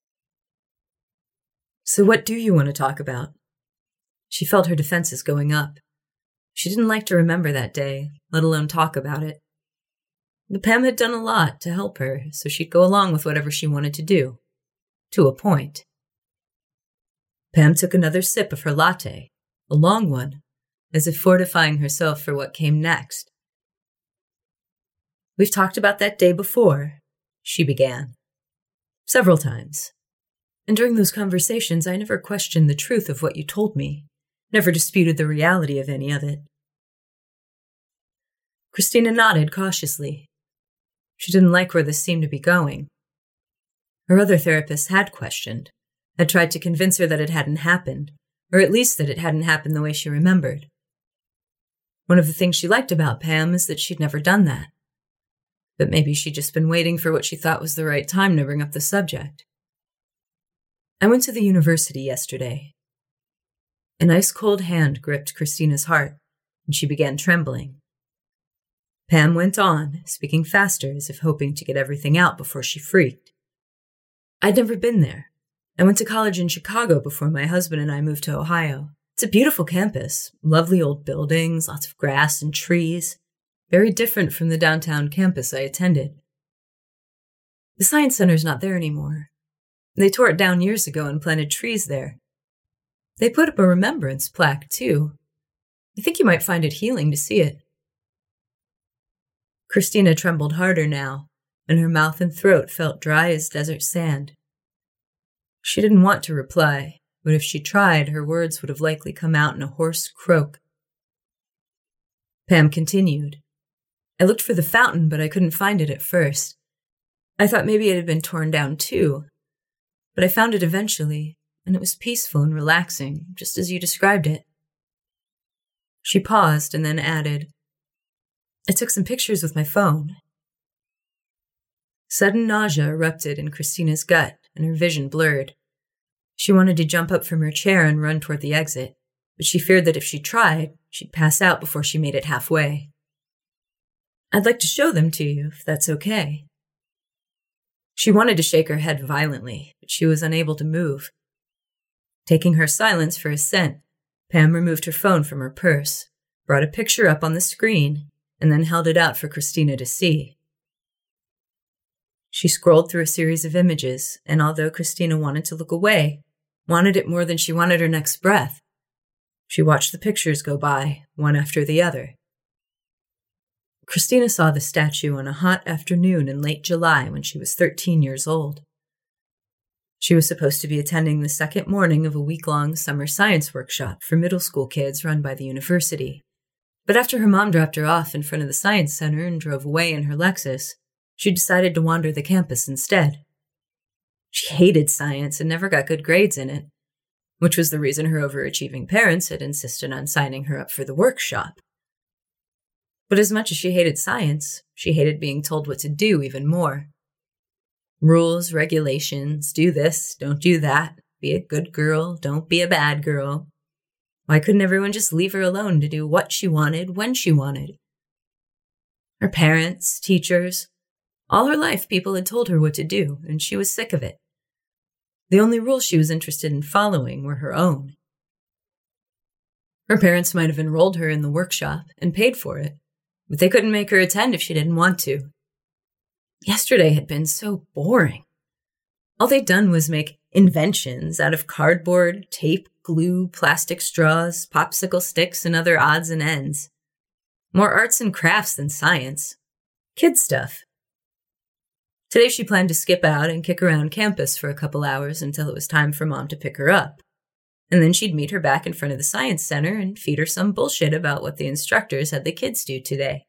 "So what do you want to talk about?" She felt her defenses going up. She didn't like to remember that day, let alone talk about it. But Pam had done a lot to help her, so she'd go along with whatever she wanted to do. To a point. Pam took another sip of her latte, a long one, as if fortifying herself for what came next. "We've talked about that day before," she began. "Several times. And during those conversations, I never questioned the truth of what you told me, never disputed the reality of any of it." Christina nodded cautiously. She didn't like where this seemed to be going. Her other therapists had questioned, had tried to convince her that it hadn't happened, or at least that it hadn't happened the way she remembered. One of the things she liked about Pam is that she'd never done that. but maybe she'd just been waiting for what she thought was the right time to bring up the subject. I went to the university yesterday. An ice-cold hand gripped Christina's heart, and she began trembling. Pam went on, speaking faster as if hoping to get everything out before she freaked. I'd never been there. I went to college in Chicago before my husband and I moved to Ohio. It's a beautiful campus, lovely old buildings, lots of grass and trees, very different from the downtown campus I attended. The Science Center's not there anymore. They tore it down years ago and planted trees there. They put up a remembrance plaque, too. I think you might find it healing to see it. Christina trembled harder now, and her mouth and throat felt dry as desert sand. She didn't want to reply, but if she tried, her words would have likely come out in a hoarse croak. Pam continued. I looked for the fountain, but I couldn't find it at first. I thought maybe it had been torn down too, but I found it eventually, and it was peaceful and relaxing, just as you described it. She paused and then added, I took some pictures with my phone. Sudden nausea erupted in Christina's gut, and her vision blurred. She wanted to jump up from her chair and run toward the exit, but she feared that if she tried, she'd pass out before she made it halfway. I'd like to show them to you, if that's okay. She wanted to shake her head violently, but she was unable to move. Taking her silence for assent, Pam removed her phone from her purse, brought a picture up on the screen, and then held it out for Christina to see. She scrolled through a series of images, and although Christina wanted to look away, wanted it more than she wanted her next breath, she watched the pictures go by, one after the other. Christina saw the statue on a hot afternoon in late July when she was 13 years old. She was supposed to be attending the second morning of a week-long summer science workshop for middle school kids run by the university. But after her mom dropped her off in front of the Science Center and drove away in her Lexus, she decided to wander the campus instead. She hated science and never got good grades in it, which was the reason her overachieving parents had insisted on signing her up for the workshop. But as much as she hated science, she hated being told what to do even more. Rules, regulations, do this, don't do that, be a good girl, don't be a bad girl. Why couldn't everyone just leave her alone to do what she wanted, when she wanted? Her parents, teachers, all her life people had told her what to do, and she was sick of it. The only rules she was interested in following were her own. Her parents might have enrolled her in the workshop and paid for it, but they couldn't make her attend if she didn't want to. Yesterday had been so boring. All they'd done was make inventions out of cardboard, tape, glue, plastic straws, popsicle sticks, and other odds and ends. More arts and crafts than science. Kid stuff. Today she planned to skip out and kick around campus for a couple hours until it was time for Mom to pick her up. And then she'd meet her back in front of the Science Center and feed her some bullshit about what the instructors had the kids do today.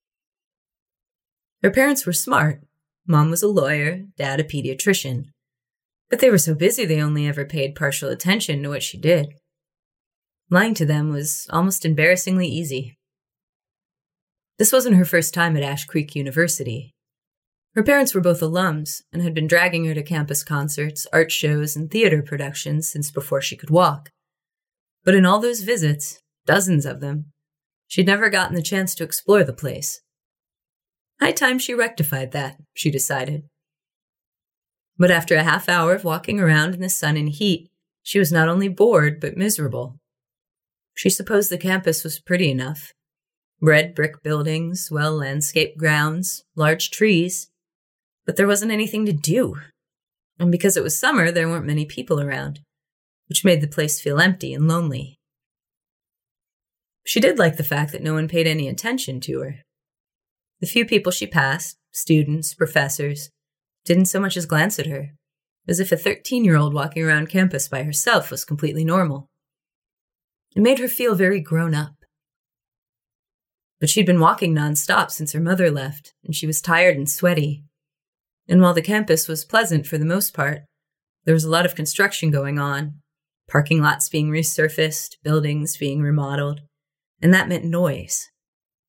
Her parents were smart. Mom was a lawyer, Dad a pediatrician. But they were so busy they only ever paid partial attention to what she did. Lying to them was almost embarrassingly easy. This wasn't her first time at Ash Creek University. Her parents were both alums and had been dragging her to campus concerts, art shows, and theater productions since before she could walk. But in all those visits, dozens of them, she'd never gotten the chance to explore the place. High time she rectified that, she decided. But after a half hour of walking around in the sun and heat, she was not only bored, but miserable. She supposed the campus was pretty enough. Red brick buildings, well-landscaped grounds, large trees. But there wasn't anything to do. And because it was summer, there weren't many people around, which made the place feel empty and lonely. She did like the fact that no one paid any attention to her. The few people she passed, students, professors, didn't so much as glance at her, as if a 13-year-old walking around campus by herself was completely normal. It made her feel very grown up. But she'd been walking nonstop since her mother left, and she was tired and sweaty. And while the campus was pleasant for the most part, there was a lot of construction going on, parking lots being resurfaced, buildings being remodeled, and that meant noise.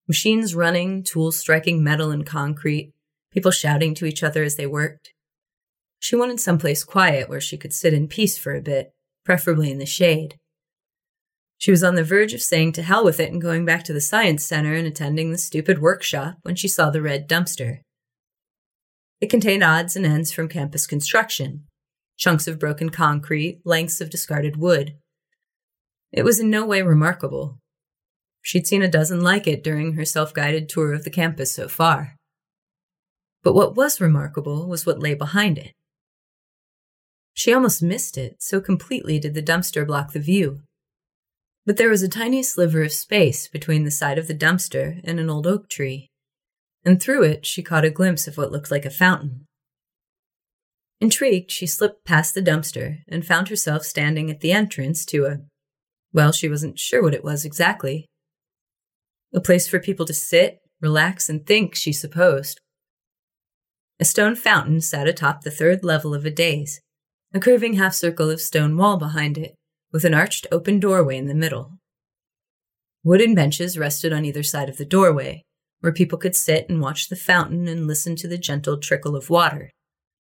Machines running, tools striking metal and concrete, people shouting to each other as they worked. She wanted someplace quiet where she could sit in peace for a bit, preferably in the shade. She was on the verge of saying to hell with it and going back to the science center and attending the stupid workshop when she saw the red dumpster. It contained odds and ends from campus construction, chunks of broken concrete, lengths of discarded wood. It was in no way remarkable. She'd seen a dozen like it during her self-guided tour of the campus so far. But what was remarkable was what lay behind it. She almost missed it, so completely did the dumpster block the view. But there was a tiny sliver of space between the side of the dumpster and an old oak tree, and through it she caught a glimpse of what looked like a fountain. Intrigued, she slipped past the dumpster and found herself standing at the entrance to she wasn't sure what it was exactly. A place for people to sit, relax, and think, she supposed. A stone fountain sat atop the third level of a dais, a curving half-circle of stone wall behind it, with an arched open doorway in the middle. Wooden benches rested on either side of the doorway, where people could sit and watch the fountain and listen to the gentle trickle of water.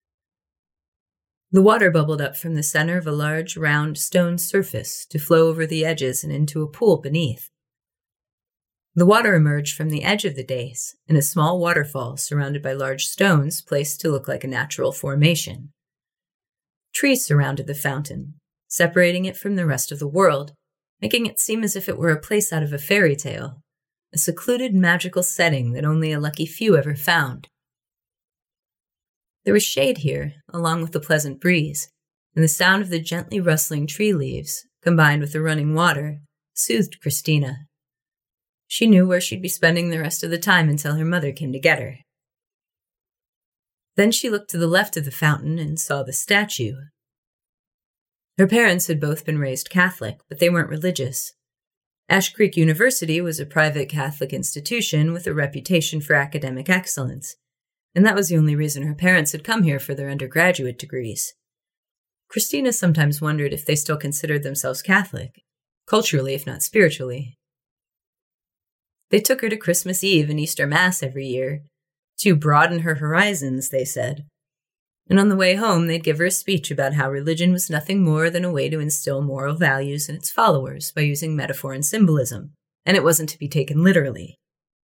The water bubbled up from the center of a large, round stone surface to flow over the edges and into a pool beneath. The water emerged from the edge of the dais in a small waterfall surrounded by large stones placed to look like a natural formation. Trees surrounded the fountain, separating it from the rest of the world, making it seem as if it were a place out of a fairy tale, a secluded magical setting that only a lucky few ever found. There was shade here, along with the pleasant breeze, and the sound of the gently rustling tree leaves, combined with the running water, soothed Christina. She knew where she'd be spending the rest of the time until her mother came to get her. Then she looked to the left of the fountain and saw the statue. Her parents had both been raised Catholic, but they weren't religious. Ash Creek University was a private Catholic institution with a reputation for academic excellence, and that was the only reason her parents had come here for their undergraduate degrees. Christina sometimes wondered if they still considered themselves Catholic, culturally if not spiritually. They took her to Christmas Eve and Easter Mass every year, to broaden her horizons, they said. And on the way home, they'd give her a speech about how religion was nothing more than a way to instill moral values in its followers by using metaphor and symbolism, and it wasn't to be taken literally.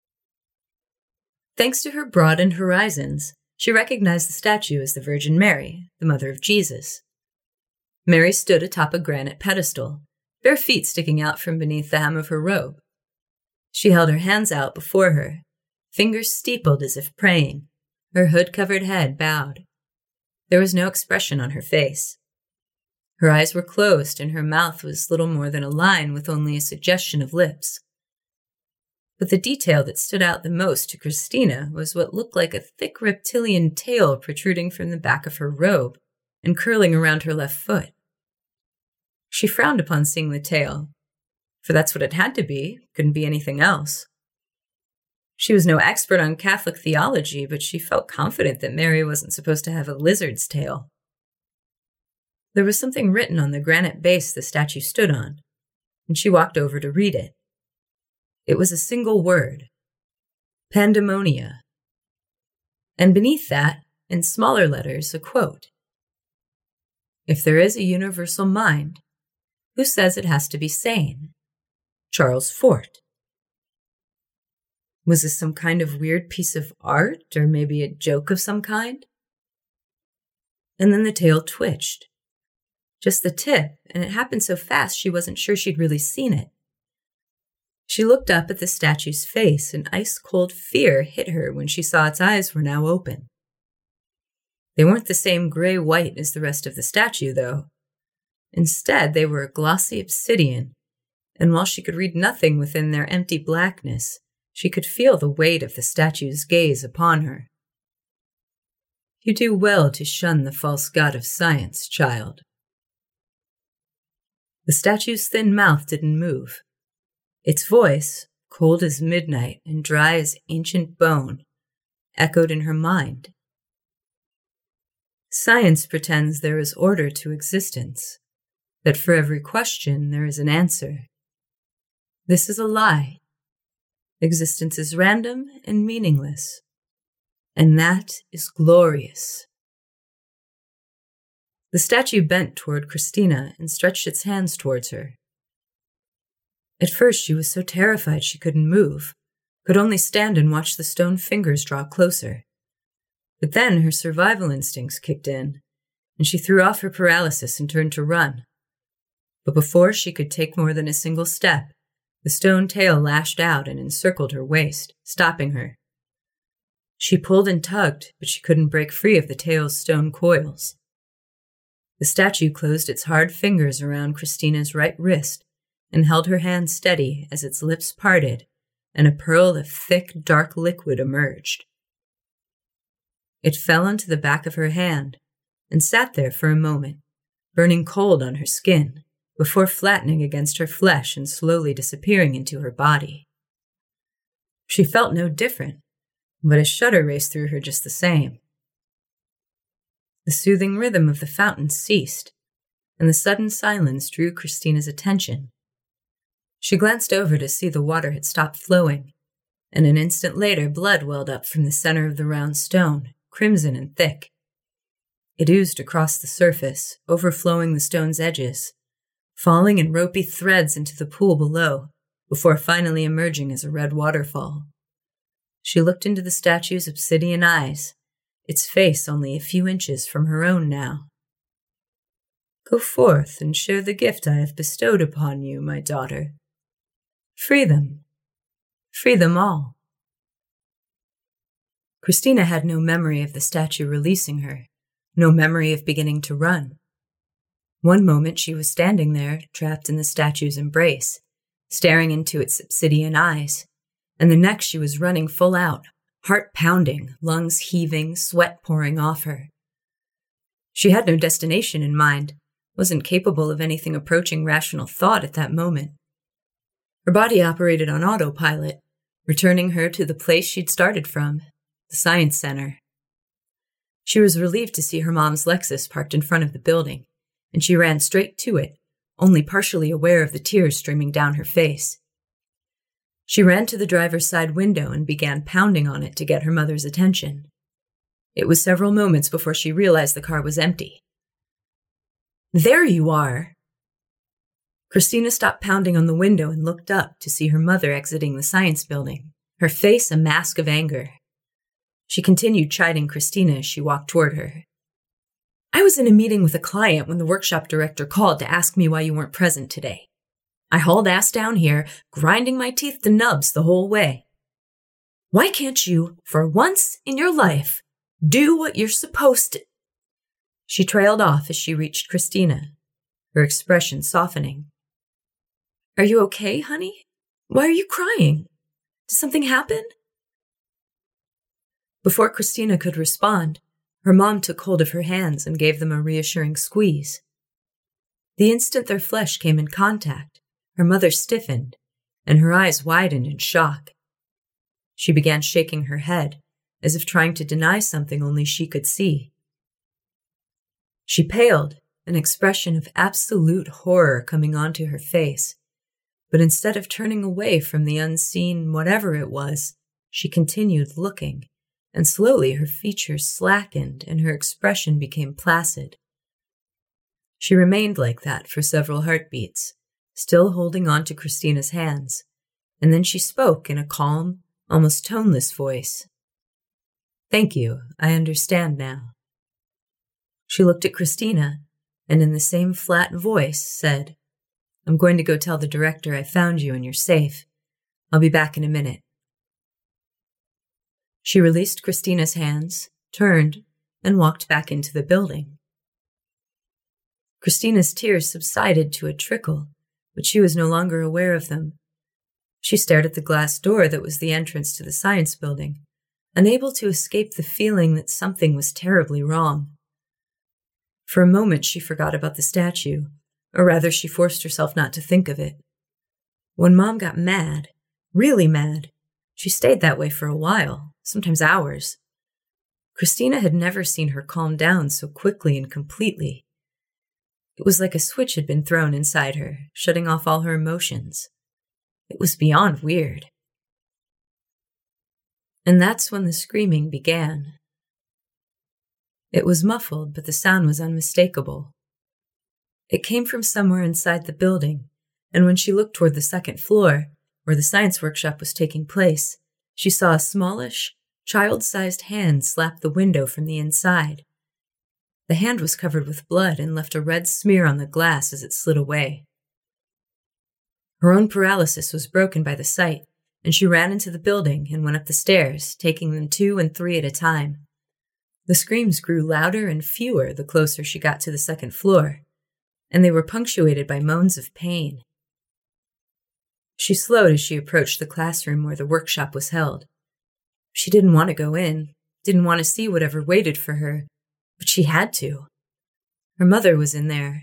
Thanks to her broadened horizons, she recognized the statue as the Virgin Mary, the mother of Jesus. Mary stood atop a granite pedestal, bare feet sticking out from beneath the hem of her robe. She held her hands out before her, fingers steepled as if praying, her hood-covered head bowed. There was no expression on her face. Her eyes were closed and her mouth was little more than a line with only a suggestion of lips. But the detail that stood out the most to Christina was what looked like a thick reptilian tail protruding from the back of her robe and curling around her left foot. She frowned upon seeing the tail, for that's what it had to be, couldn't be anything else. She was no expert on Catholic theology, but she felt confident that Mary wasn't supposed to have a lizard's tail. There was something written on the granite base the statue stood on, and she walked over to read it. It was a single word, Pandemonia. And beneath that, in smaller letters, a quote. If there is a universal mind, who says it has to be sane? Charles Fort. Was this some kind of weird piece of art, or maybe a joke of some kind? And then the tail twitched. Just the tip, and it happened so fast she wasn't sure she'd really seen it. She looked up at the statue's face, and ice-cold fear hit her when she saw its eyes were now open. They weren't the same gray-white as the rest of the statue, though. Instead, they were a glossy obsidian, and while she could read nothing within their empty blackness, she could feel the weight of the statue's gaze upon her. You do well to shun the false god of science, child. The statue's thin mouth didn't move. Its voice, cold as midnight and dry as ancient bone, echoed in her mind. Science pretends there is order to existence, that for every question there is an answer. This is a lie. Existence is random and meaningless. And that is glorious. The statue bent toward Christina and stretched its hands towards her. At first she was so terrified she couldn't move, could only stand and watch the stone fingers draw closer. But then her survival instincts kicked in, and she threw off her paralysis and turned to run. But before she could take more than a single step, the stone tail lashed out and encircled her waist, stopping her. She pulled and tugged, but she couldn't break free of the tail's stone coils. The statue closed its hard fingers around Christina's right wrist and held her hand steady as its lips parted and a pearl of thick, dark liquid emerged. It fell onto the back of her hand and sat there for a moment, burning cold on her skin, before flattening against her flesh and slowly disappearing into her body. She felt no different, but a shudder raced through her just the same. The soothing rhythm of the fountain ceased, and the sudden silence drew Christina's attention. She glanced over to see the water had stopped flowing, and an instant later blood welled up from the center of the round stone, crimson and thick. It oozed across the surface, overflowing the stone's edges, falling in ropey threads into the pool below, before finally emerging as a red waterfall. She looked into the statue's obsidian eyes, its face only a few inches from her own now. "Go forth and share the gift I have bestowed upon you, my daughter. Free them. Free them all." Christina had no memory of the statue releasing her, no memory of beginning to run. One moment she was standing there, trapped in the statue's embrace, staring into its obsidian eyes, and the next she was running full out, heart pounding, lungs heaving, sweat pouring off her. She had no destination in mind, wasn't capable of anything approaching rational thought at that moment. Her body operated on autopilot, returning her to the place she'd started from, the Science Center. She was relieved to see her mom's Lexus parked in front of the building, and she ran straight to it, only partially aware of the tears streaming down her face. She ran to the driver's side window and began pounding on it to get her mother's attention. It was several moments before she realized the car was empty. "There you are!" Christina stopped pounding on the window and looked up to see her mother exiting the science building, her face a mask of anger. She continued chiding Christina as she walked toward her. "I was in a meeting with a client when the workshop director called to ask me why you weren't present today. I hauled ass down here, grinding my teeth to nubs the whole way. Why can't you, for once in your life, do what you're supposed to?" She trailed off as she reached Christina, her expression softening. "Are you okay, honey? Why are you crying? Did something happen?" Before Christina could respond, her mom took hold of her hands and gave them a reassuring squeeze. The instant their flesh came in contact, her mother stiffened, and her eyes widened in shock. She began shaking her head, as if trying to deny something only she could see. She paled, an expression of absolute horror coming onto her face, but instead of turning away from the unseen whatever it was, she continued looking, and slowly her features slackened and her expression became placid. She remained like that for several heartbeats, still holding on to Christina's hands, and then she spoke in a calm, almost toneless voice. "Thank you, I understand now." She looked at Christina, and in the same flat voice said, "I'm going to go tell the director I found you and you're safe. I'll be back in a minute." She released Christina's hands, turned, and walked back into the building. Christina's tears subsided to a trickle, but she was no longer aware of them. She stared at the glass door that was the entrance to the science building, unable to escape the feeling that something was terribly wrong. For a moment she forgot about the statue, or rather she forced herself not to think of it. When Mom got mad, really mad, she stayed that way for a while, sometimes hours. Christina had never seen her calm down so quickly and completely. It was like a switch had been thrown inside her, shutting off all her emotions. It was beyond weird. And that's when the screaming began. It was muffled, but the sound was unmistakable. It came from somewhere inside the building, and when she looked toward the second floor, where the science workshop was taking place, she saw a smallish, child-sized hand slap the window from the inside. The hand was covered with blood and left a red smear on the glass as it slid away. Her own paralysis was broken by the sight, and she ran into the building and went up the stairs, taking them 2 and 3 at a time. The screams grew louder and fewer the closer she got to the second floor, and they were punctuated by moans of pain. She slowed as she approached the classroom where the workshop was held. She didn't want to go in, didn't want to see whatever waited for her, but she had to. Her mother was in there.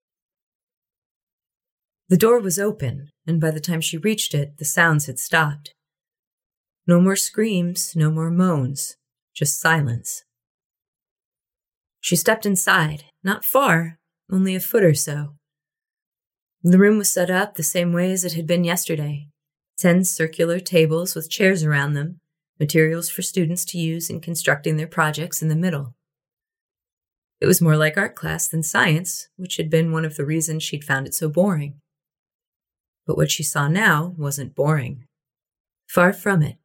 The door was open, and by the time she reached it, the sounds had stopped. No more screams, no more moans, just silence. She stepped inside, not far, only a foot or so. The room was set up the same way as it had been yesterday. 10 circular tables with chairs around them, materials for students to use in constructing their projects in the middle. It was more like art class than science, which had been one of the reasons she'd found it so boring. But what she saw now wasn't boring. Far from it.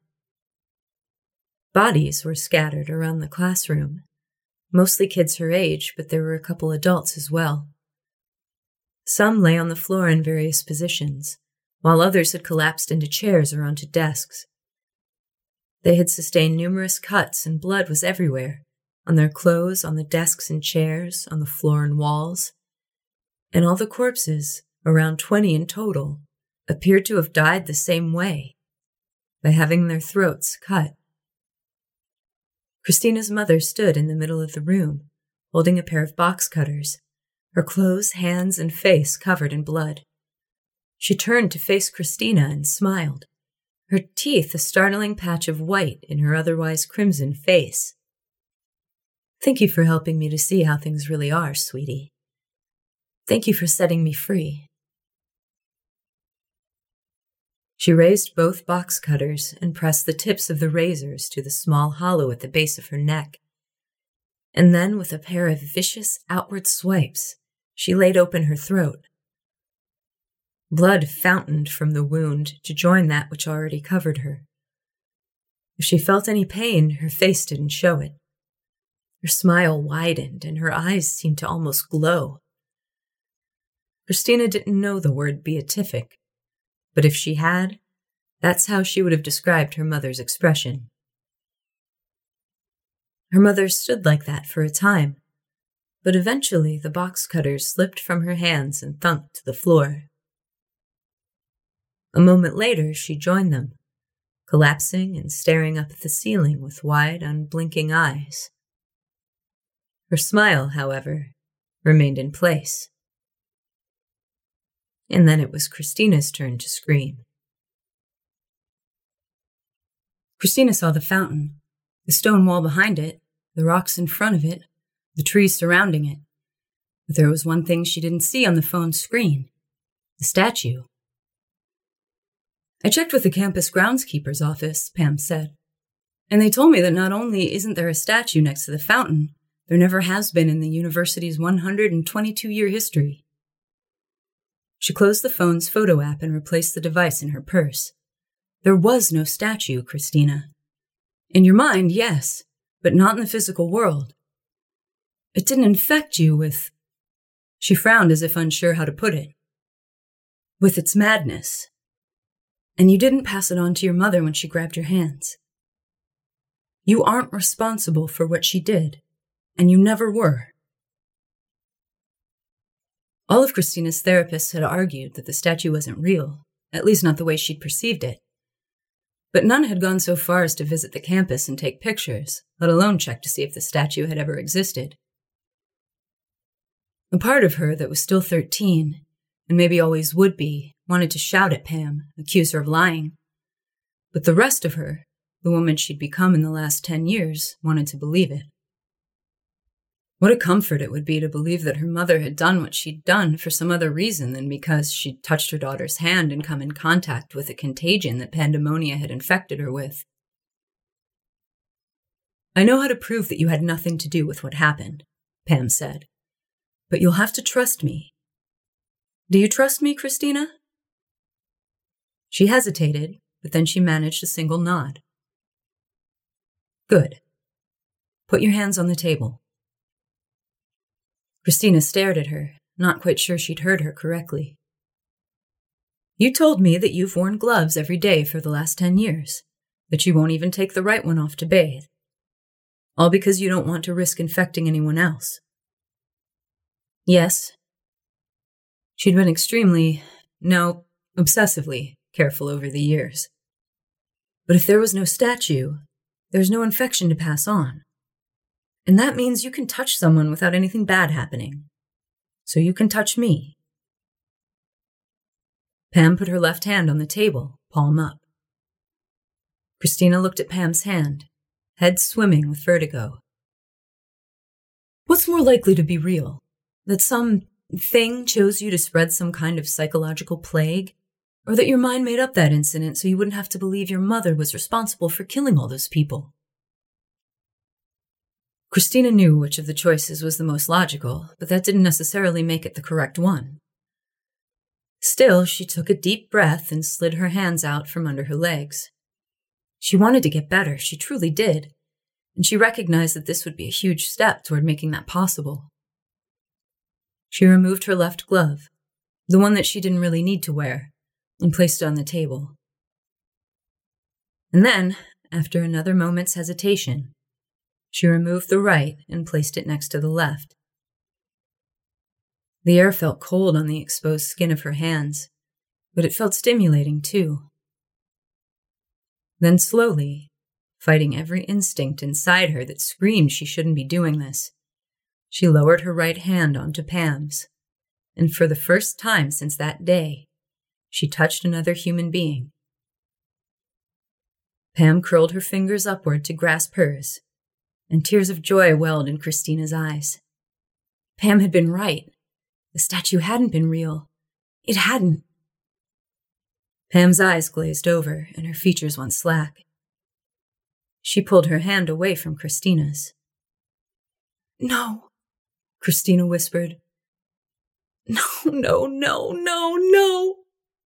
Bodies were scattered around the classroom. Mostly kids her age, but there were a couple adults as well. Some lay on the floor in various positions, while others had collapsed into chairs or onto desks. They had sustained numerous cuts, and blood was everywhere, on their clothes, on the desks and chairs, on the floor and walls. And all the corpses, around 20 in total, appeared to have died the same way, by having their throats cut. Christina's mother stood in the middle of the room, holding a pair of box cutters, her clothes, hands, and face covered in blood. She turned to face Christina and smiled, her teeth a startling patch of white in her otherwise crimson face. "Thank you for helping me to see how things really are, sweetie. Thank you for setting me free." She raised both box cutters and pressed the tips of the razors to the small hollow at the base of her neck. And then, with a pair of vicious outward swipes, she laid open her throat. Blood fountained from the wound to join that which already covered her. If she felt any pain, her face didn't show it. Her smile widened, and her eyes seemed to almost glow. Christina didn't know the word beatific, but if she had, that's how she would have described her mother's expression. Her mother stood like that for a time, but eventually the box cutters slipped from her hands and thunked to the floor. A moment later, she joined them, collapsing and staring up at the ceiling with wide, unblinking eyes. Her smile, however, remained in place. And then it was Christina's turn to scream. Christina saw the fountain, the stone wall behind it, the rocks in front of it, the trees surrounding it. But there was one thing she didn't see on the phone's screen: the statue. "I checked with the campus groundskeeper's office," Pam said, "and they told me that not only isn't there a statue next to the fountain, there never has been in the university's 122-year history." She closed the phone's photo app and replaced the device in her purse. "There was no statue, Christina. In your mind, yes, but not in the physical world. It didn't infect you with..." She frowned as if unsure how to put it. "With its madness. And you didn't pass it on to your mother when she grabbed your hands. You aren't responsible for what she did, and you never were." All of Christina's therapists had argued that the statue wasn't real, at least not the way she'd perceived it. But none had gone so far as to visit the campus and take pictures, let alone check to see if the statue had ever existed. A part of her that was still 13, and maybe always would be, wanted to shout at Pam, accuse her of lying. But the rest of her, the woman she'd become in the last 10 years, wanted to believe it. What a comfort it would be to believe that her mother had done what she'd done for some other reason than because she'd touched her daughter's hand and come in contact with a contagion that Pandemonia had infected her with. I know how to prove that you had nothing to do with what happened, Pam said. But you'll have to trust me. Do you trust me, Christina? She hesitated, but then she managed a single nod. Good. Put your hands on the table. Christina stared at her, not quite sure she'd heard her correctly. You told me that you've worn gloves every day for the last 10 years, that you won't even take the right one off to bathe. All because you don't want to risk infecting anyone else. Yes. She'd been obsessively careful over the years. But if there was no statue, there's no infection to pass on. And that means you can touch someone without anything bad happening. So you can touch me. Pam put her left hand on the table, palm up. Christina looked at Pam's hand, head swimming with vertigo. What's more likely to be real? That some thing chose you to spread some kind of psychological plague? Or that your mind made up that incident so you wouldn't have to believe your mother was responsible for killing all those people? Christina knew which of the choices was the most logical, but that didn't necessarily make it the correct one. Still, she took a deep breath and slid her hands out from under her legs. She wanted to get better, she truly did, and she recognized that this would be a huge step toward making that possible. She removed her left glove, the one that she didn't really need to wear, and placed it on the table. And then, after another moment's hesitation, she removed the right and placed it next to the left. The air felt cold on the exposed skin of her hands, but it felt stimulating too. Then slowly, fighting every instinct inside her that screamed she shouldn't be doing this, she lowered her right hand onto Pam's, and for the first time since that day, she touched another human being. Pam curled her fingers upward to grasp hers, and tears of joy welled in Christina's eyes. Pam had been right. The statue hadn't been real. It hadn't. Pam's eyes glazed over, and her features went slack. She pulled her hand away from Christina's. No, Christina whispered. No.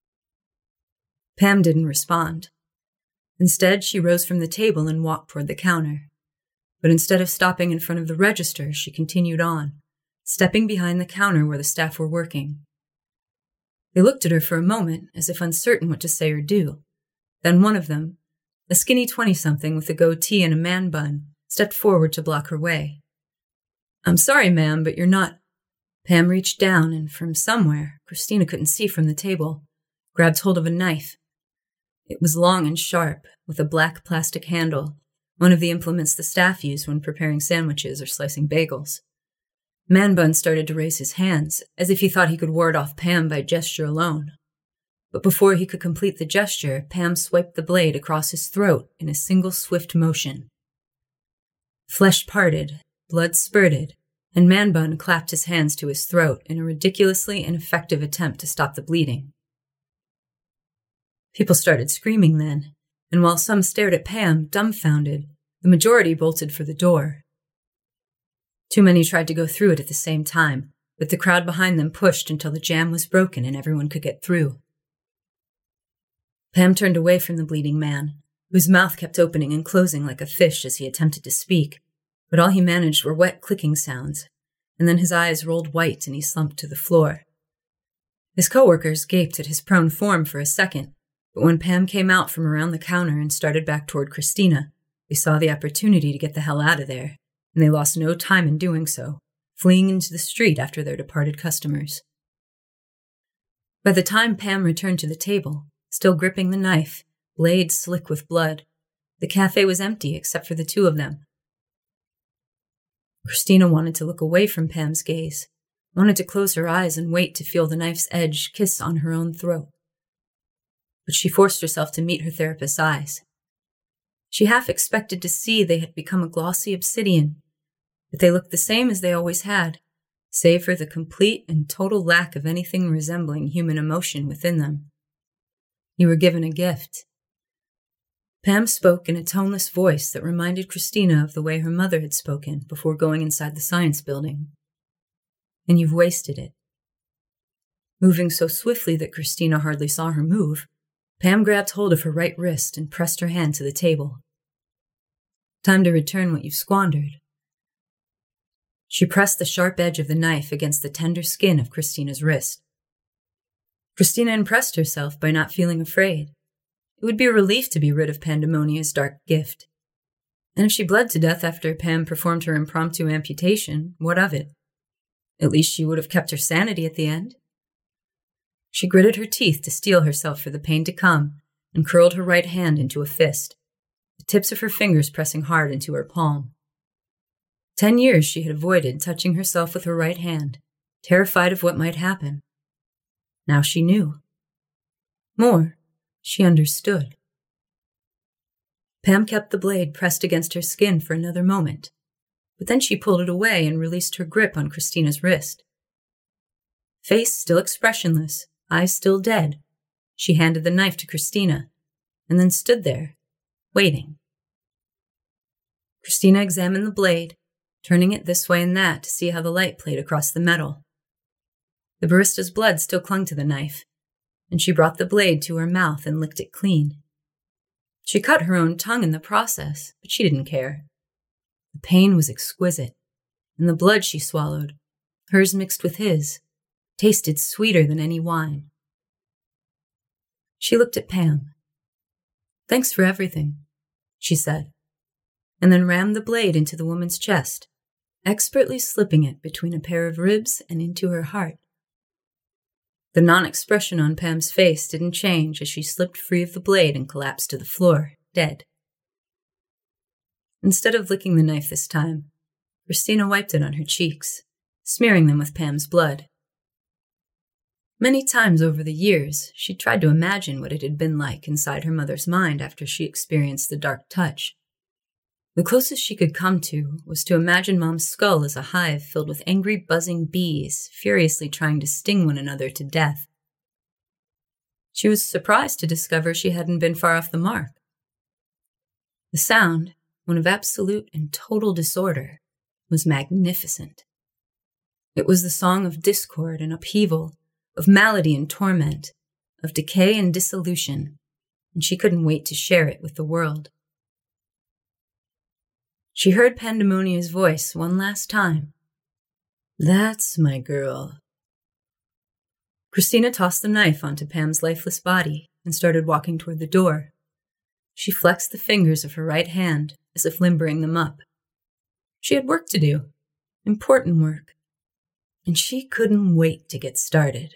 Pam didn't respond. Instead, she rose from the table and walked toward the counter. But instead of stopping in front of the register, she continued on, stepping behind the counter where the staff were working. They looked at her for a moment, as if uncertain what to say or do. Then one of them, a skinny 20-something with a goatee and a man bun, stepped forward to block her way. I'm sorry, ma'am, but you're not... Pam reached down and from somewhere, Christina couldn't see from the table, grabbed hold of a knife. It was long and sharp, with a black plastic handle, one of the implements the staff used when preparing sandwiches or slicing bagels. Man Bun started to raise his hands, as if he thought he could ward off Pam by gesture alone. But before he could complete the gesture, Pam swiped the blade across his throat in a single swift motion. Flesh parted, blood spurted, and Man Bun clapped his hands to his throat in a ridiculously ineffective attempt to stop the bleeding. People started screaming then, and while some stared at Pam, dumbfounded, the majority bolted for the door. Too many tried to go through it at the same time, but the crowd behind them pushed until the jam was broken and everyone could get through. Pam turned away from the bleeding man, whose mouth kept opening and closing like a fish as he attempted to speak, but all he managed were wet clicking sounds, and then his eyes rolled white and he slumped to the floor. His coworkers gaped at his prone form for a second, but when Pam came out from around the counter and started back toward Christina, they saw the opportunity to get the hell out of there, and they lost no time in doing so, fleeing into the street after their departed customers. By the time Pam returned to the table, still gripping the knife, blade slick with blood, the cafe was empty except for the two of them. Christina wanted to look away from Pam's gaze, wanted to close her eyes and wait to feel the knife's edge kiss on her own throat. But she forced herself to meet her therapist's eyes. She half expected to see they had become a glossy obsidian, but they looked the same as they always had, save for the complete and total lack of anything resembling human emotion within them. You were given a gift. Pam spoke in a toneless voice that reminded Christina of the way her mother had spoken before going inside the science building. And you've wasted it. Moving so swiftly that Christina hardly saw her move, Pam grabbed hold of her right wrist and pressed her hand to the table. Time to return what you've squandered. She pressed the sharp edge of the knife against the tender skin of Christina's wrist. Christina impressed herself by not feeling afraid. It would be a relief to be rid of Pandemonia's dark gift. And if she bled to death after Pam performed her impromptu amputation, what of it? At least she would have kept her sanity at the end. She gritted her teeth to steel herself for the pain to come and curled her right hand into a fist, the tips of her fingers pressing hard into her palm. 10 years she had avoided touching herself with her right hand, terrified of what might happen. Now she knew. More, she understood. Pam kept the blade pressed against her skin for another moment, but then she pulled it away and released her grip on Christina's wrist. Face still expressionless, eyes still dead, she handed the knife to Christina, and then stood there, waiting. Christina examined the blade, turning it this way and that to see how the light played across the metal. The barista's blood still clung to the knife, and she brought the blade to her mouth and licked it clean. She cut her own tongue in the process, but she didn't care. The pain was exquisite, and the blood she swallowed, hers mixed with his, tasted sweeter than any wine. She looked at Pam. "Thanks for everything," she said, and then rammed the blade into the woman's chest, expertly slipping it between a pair of ribs and into her heart. The non-expression on Pam's face didn't change as she slipped free of the blade and collapsed to the floor, dead. Instead of licking the knife this time, Christina wiped it on her cheeks, smearing them with Pam's blood. Many times over the years, she tried to imagine what it had been like inside her mother's mind after she experienced the dark touch. The closest she could come to was to imagine Mom's skull as a hive filled with angry, buzzing bees, furiously trying to sting one another to death. She was surprised to discover she hadn't been far off the mark. The sound, one of absolute and total disorder, was magnificent. It was the song of discord and upheaval, of malady and torment, of decay and dissolution, and she couldn't wait to share it with the world. She heard Pandemonia's voice one last time. "That's my girl." Christina tossed the knife onto Pam's lifeless body and started walking toward the door. She flexed the fingers of her right hand as if limbering them up. She had work to do, important work, and she couldn't wait to get started.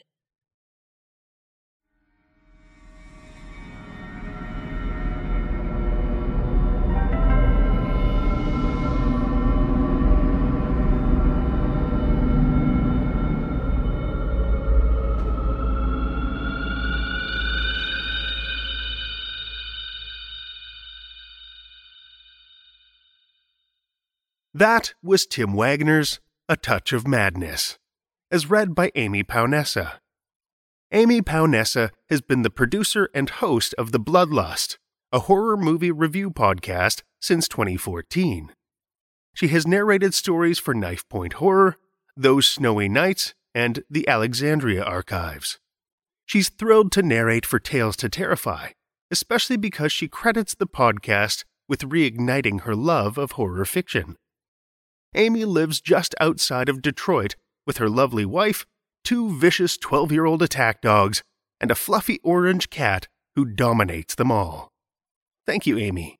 That was Tim Wagner's A Touch of Madness, as read by Amy Paonessa. Amy Paonessa has been the producer and host of The Bloodlust, a horror movie review podcast, since 2014. She has narrated stories for Knife Point Horror, Those Snowy Nights, and the Alexandria Archives. She's thrilled to narrate for Tales to Terrify, especially because she credits the podcast with reigniting her love of horror fiction. Amy lives just outside of Detroit with her lovely wife, 2 vicious 12-year-old attack dogs, and a fluffy orange cat who dominates them all. Thank you, Amy.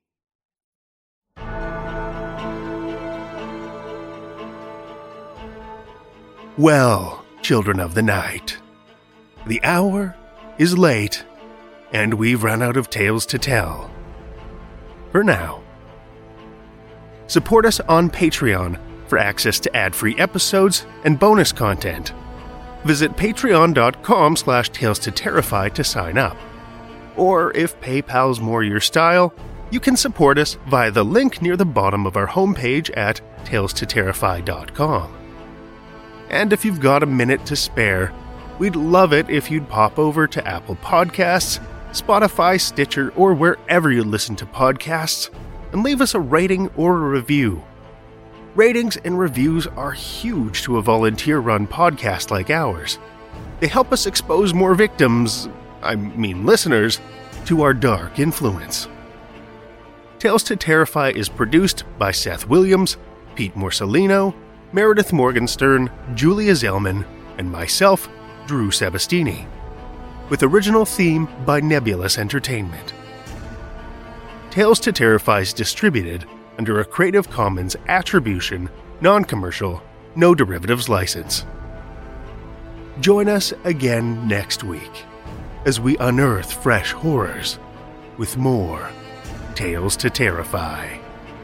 Well, children of the night, the hour is late, and we've run out of tales to tell. For now. Support us on Patreon for access to ad-free episodes and bonus content. Visit patreon.com/tales-to-terrify to sign up. Or if PayPal's more your style, you can support us via the link near the bottom of our homepage at talestoterrify.com. And if you've got a minute to spare, we'd love it if you'd pop over to Apple Podcasts Spotify, Stitcher, or wherever you listen to podcasts, and leave us a rating or a review. Ratings and reviews are huge to a volunteer-run podcast like ours. They help us expose more victims, listeners, to our dark influence. Tales to Terrify is produced by Seth Williams, Pete Morcellino, Meredith Morgenstern, Julia Zellman, and myself, Drew Sebastini, with original theme by Nebulous Entertainment. Tales to Terrify is distributed under a Creative Commons Attribution, Non-Commercial, No Derivatives license. Join us again next week as we unearth fresh horrors with more Tales to Terrify.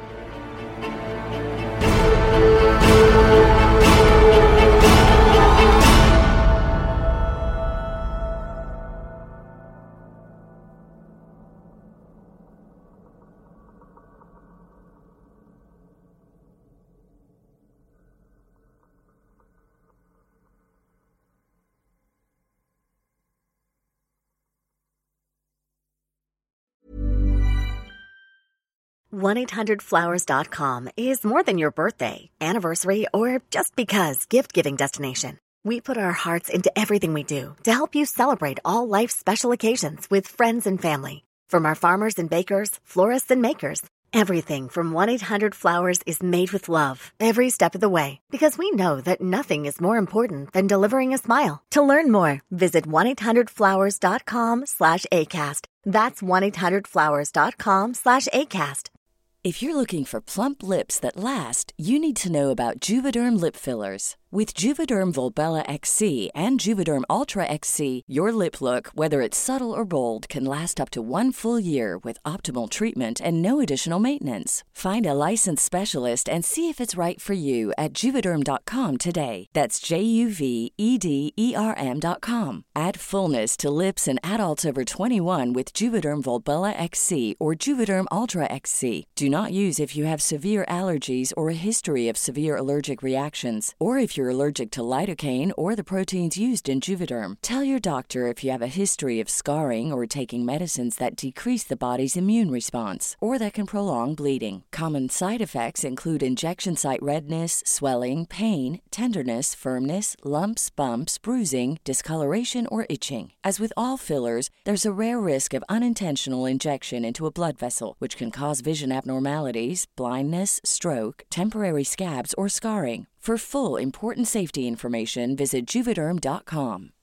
$1-800-Flowers.com is more than your birthday, anniversary, or just because gift-giving destination. We put our hearts into everything we do to help you celebrate all life's special occasions with friends and family. From our farmers and bakers, florists and makers, everything from 1-800-Flowers is made with love every step of the way, because we know that nothing is more important than delivering a smile. To learn more, visit 1-800-Flowers.com/ACAST. That's 1-800-Flowers.com/ACAST. If you're looking for plump lips that last, you need to know about Juvederm lip fillers. With Juvederm Volbella XC and Juvederm Ultra XC, your lip look, whether it's subtle or bold, can last up to 1 full year with optimal treatment and no additional maintenance. Find a licensed specialist and see if it's right for you at Juvederm.com today. That's JUVEDERM.com. Add fullness to lips in adults over 21 with Juvederm Volbella XC or Juvederm Ultra XC. Do not use if you have severe allergies or a history of severe allergic reactions, or if you're allergic to lidocaine or the proteins used in Juvederm. Tell your doctor if you have a history of scarring or taking medicines that decrease the body's immune response or that can prolong bleeding. Common side effects include injection site redness, swelling, pain, tenderness, firmness, lumps, bumps, bruising, discoloration, or itching. As with all fillers, there's a rare risk of unintentional injection into a blood vessel, which can cause vision abnormalities, blindness, stroke, temporary scabs, or scarring. For full important safety information, visit Juvederm.com.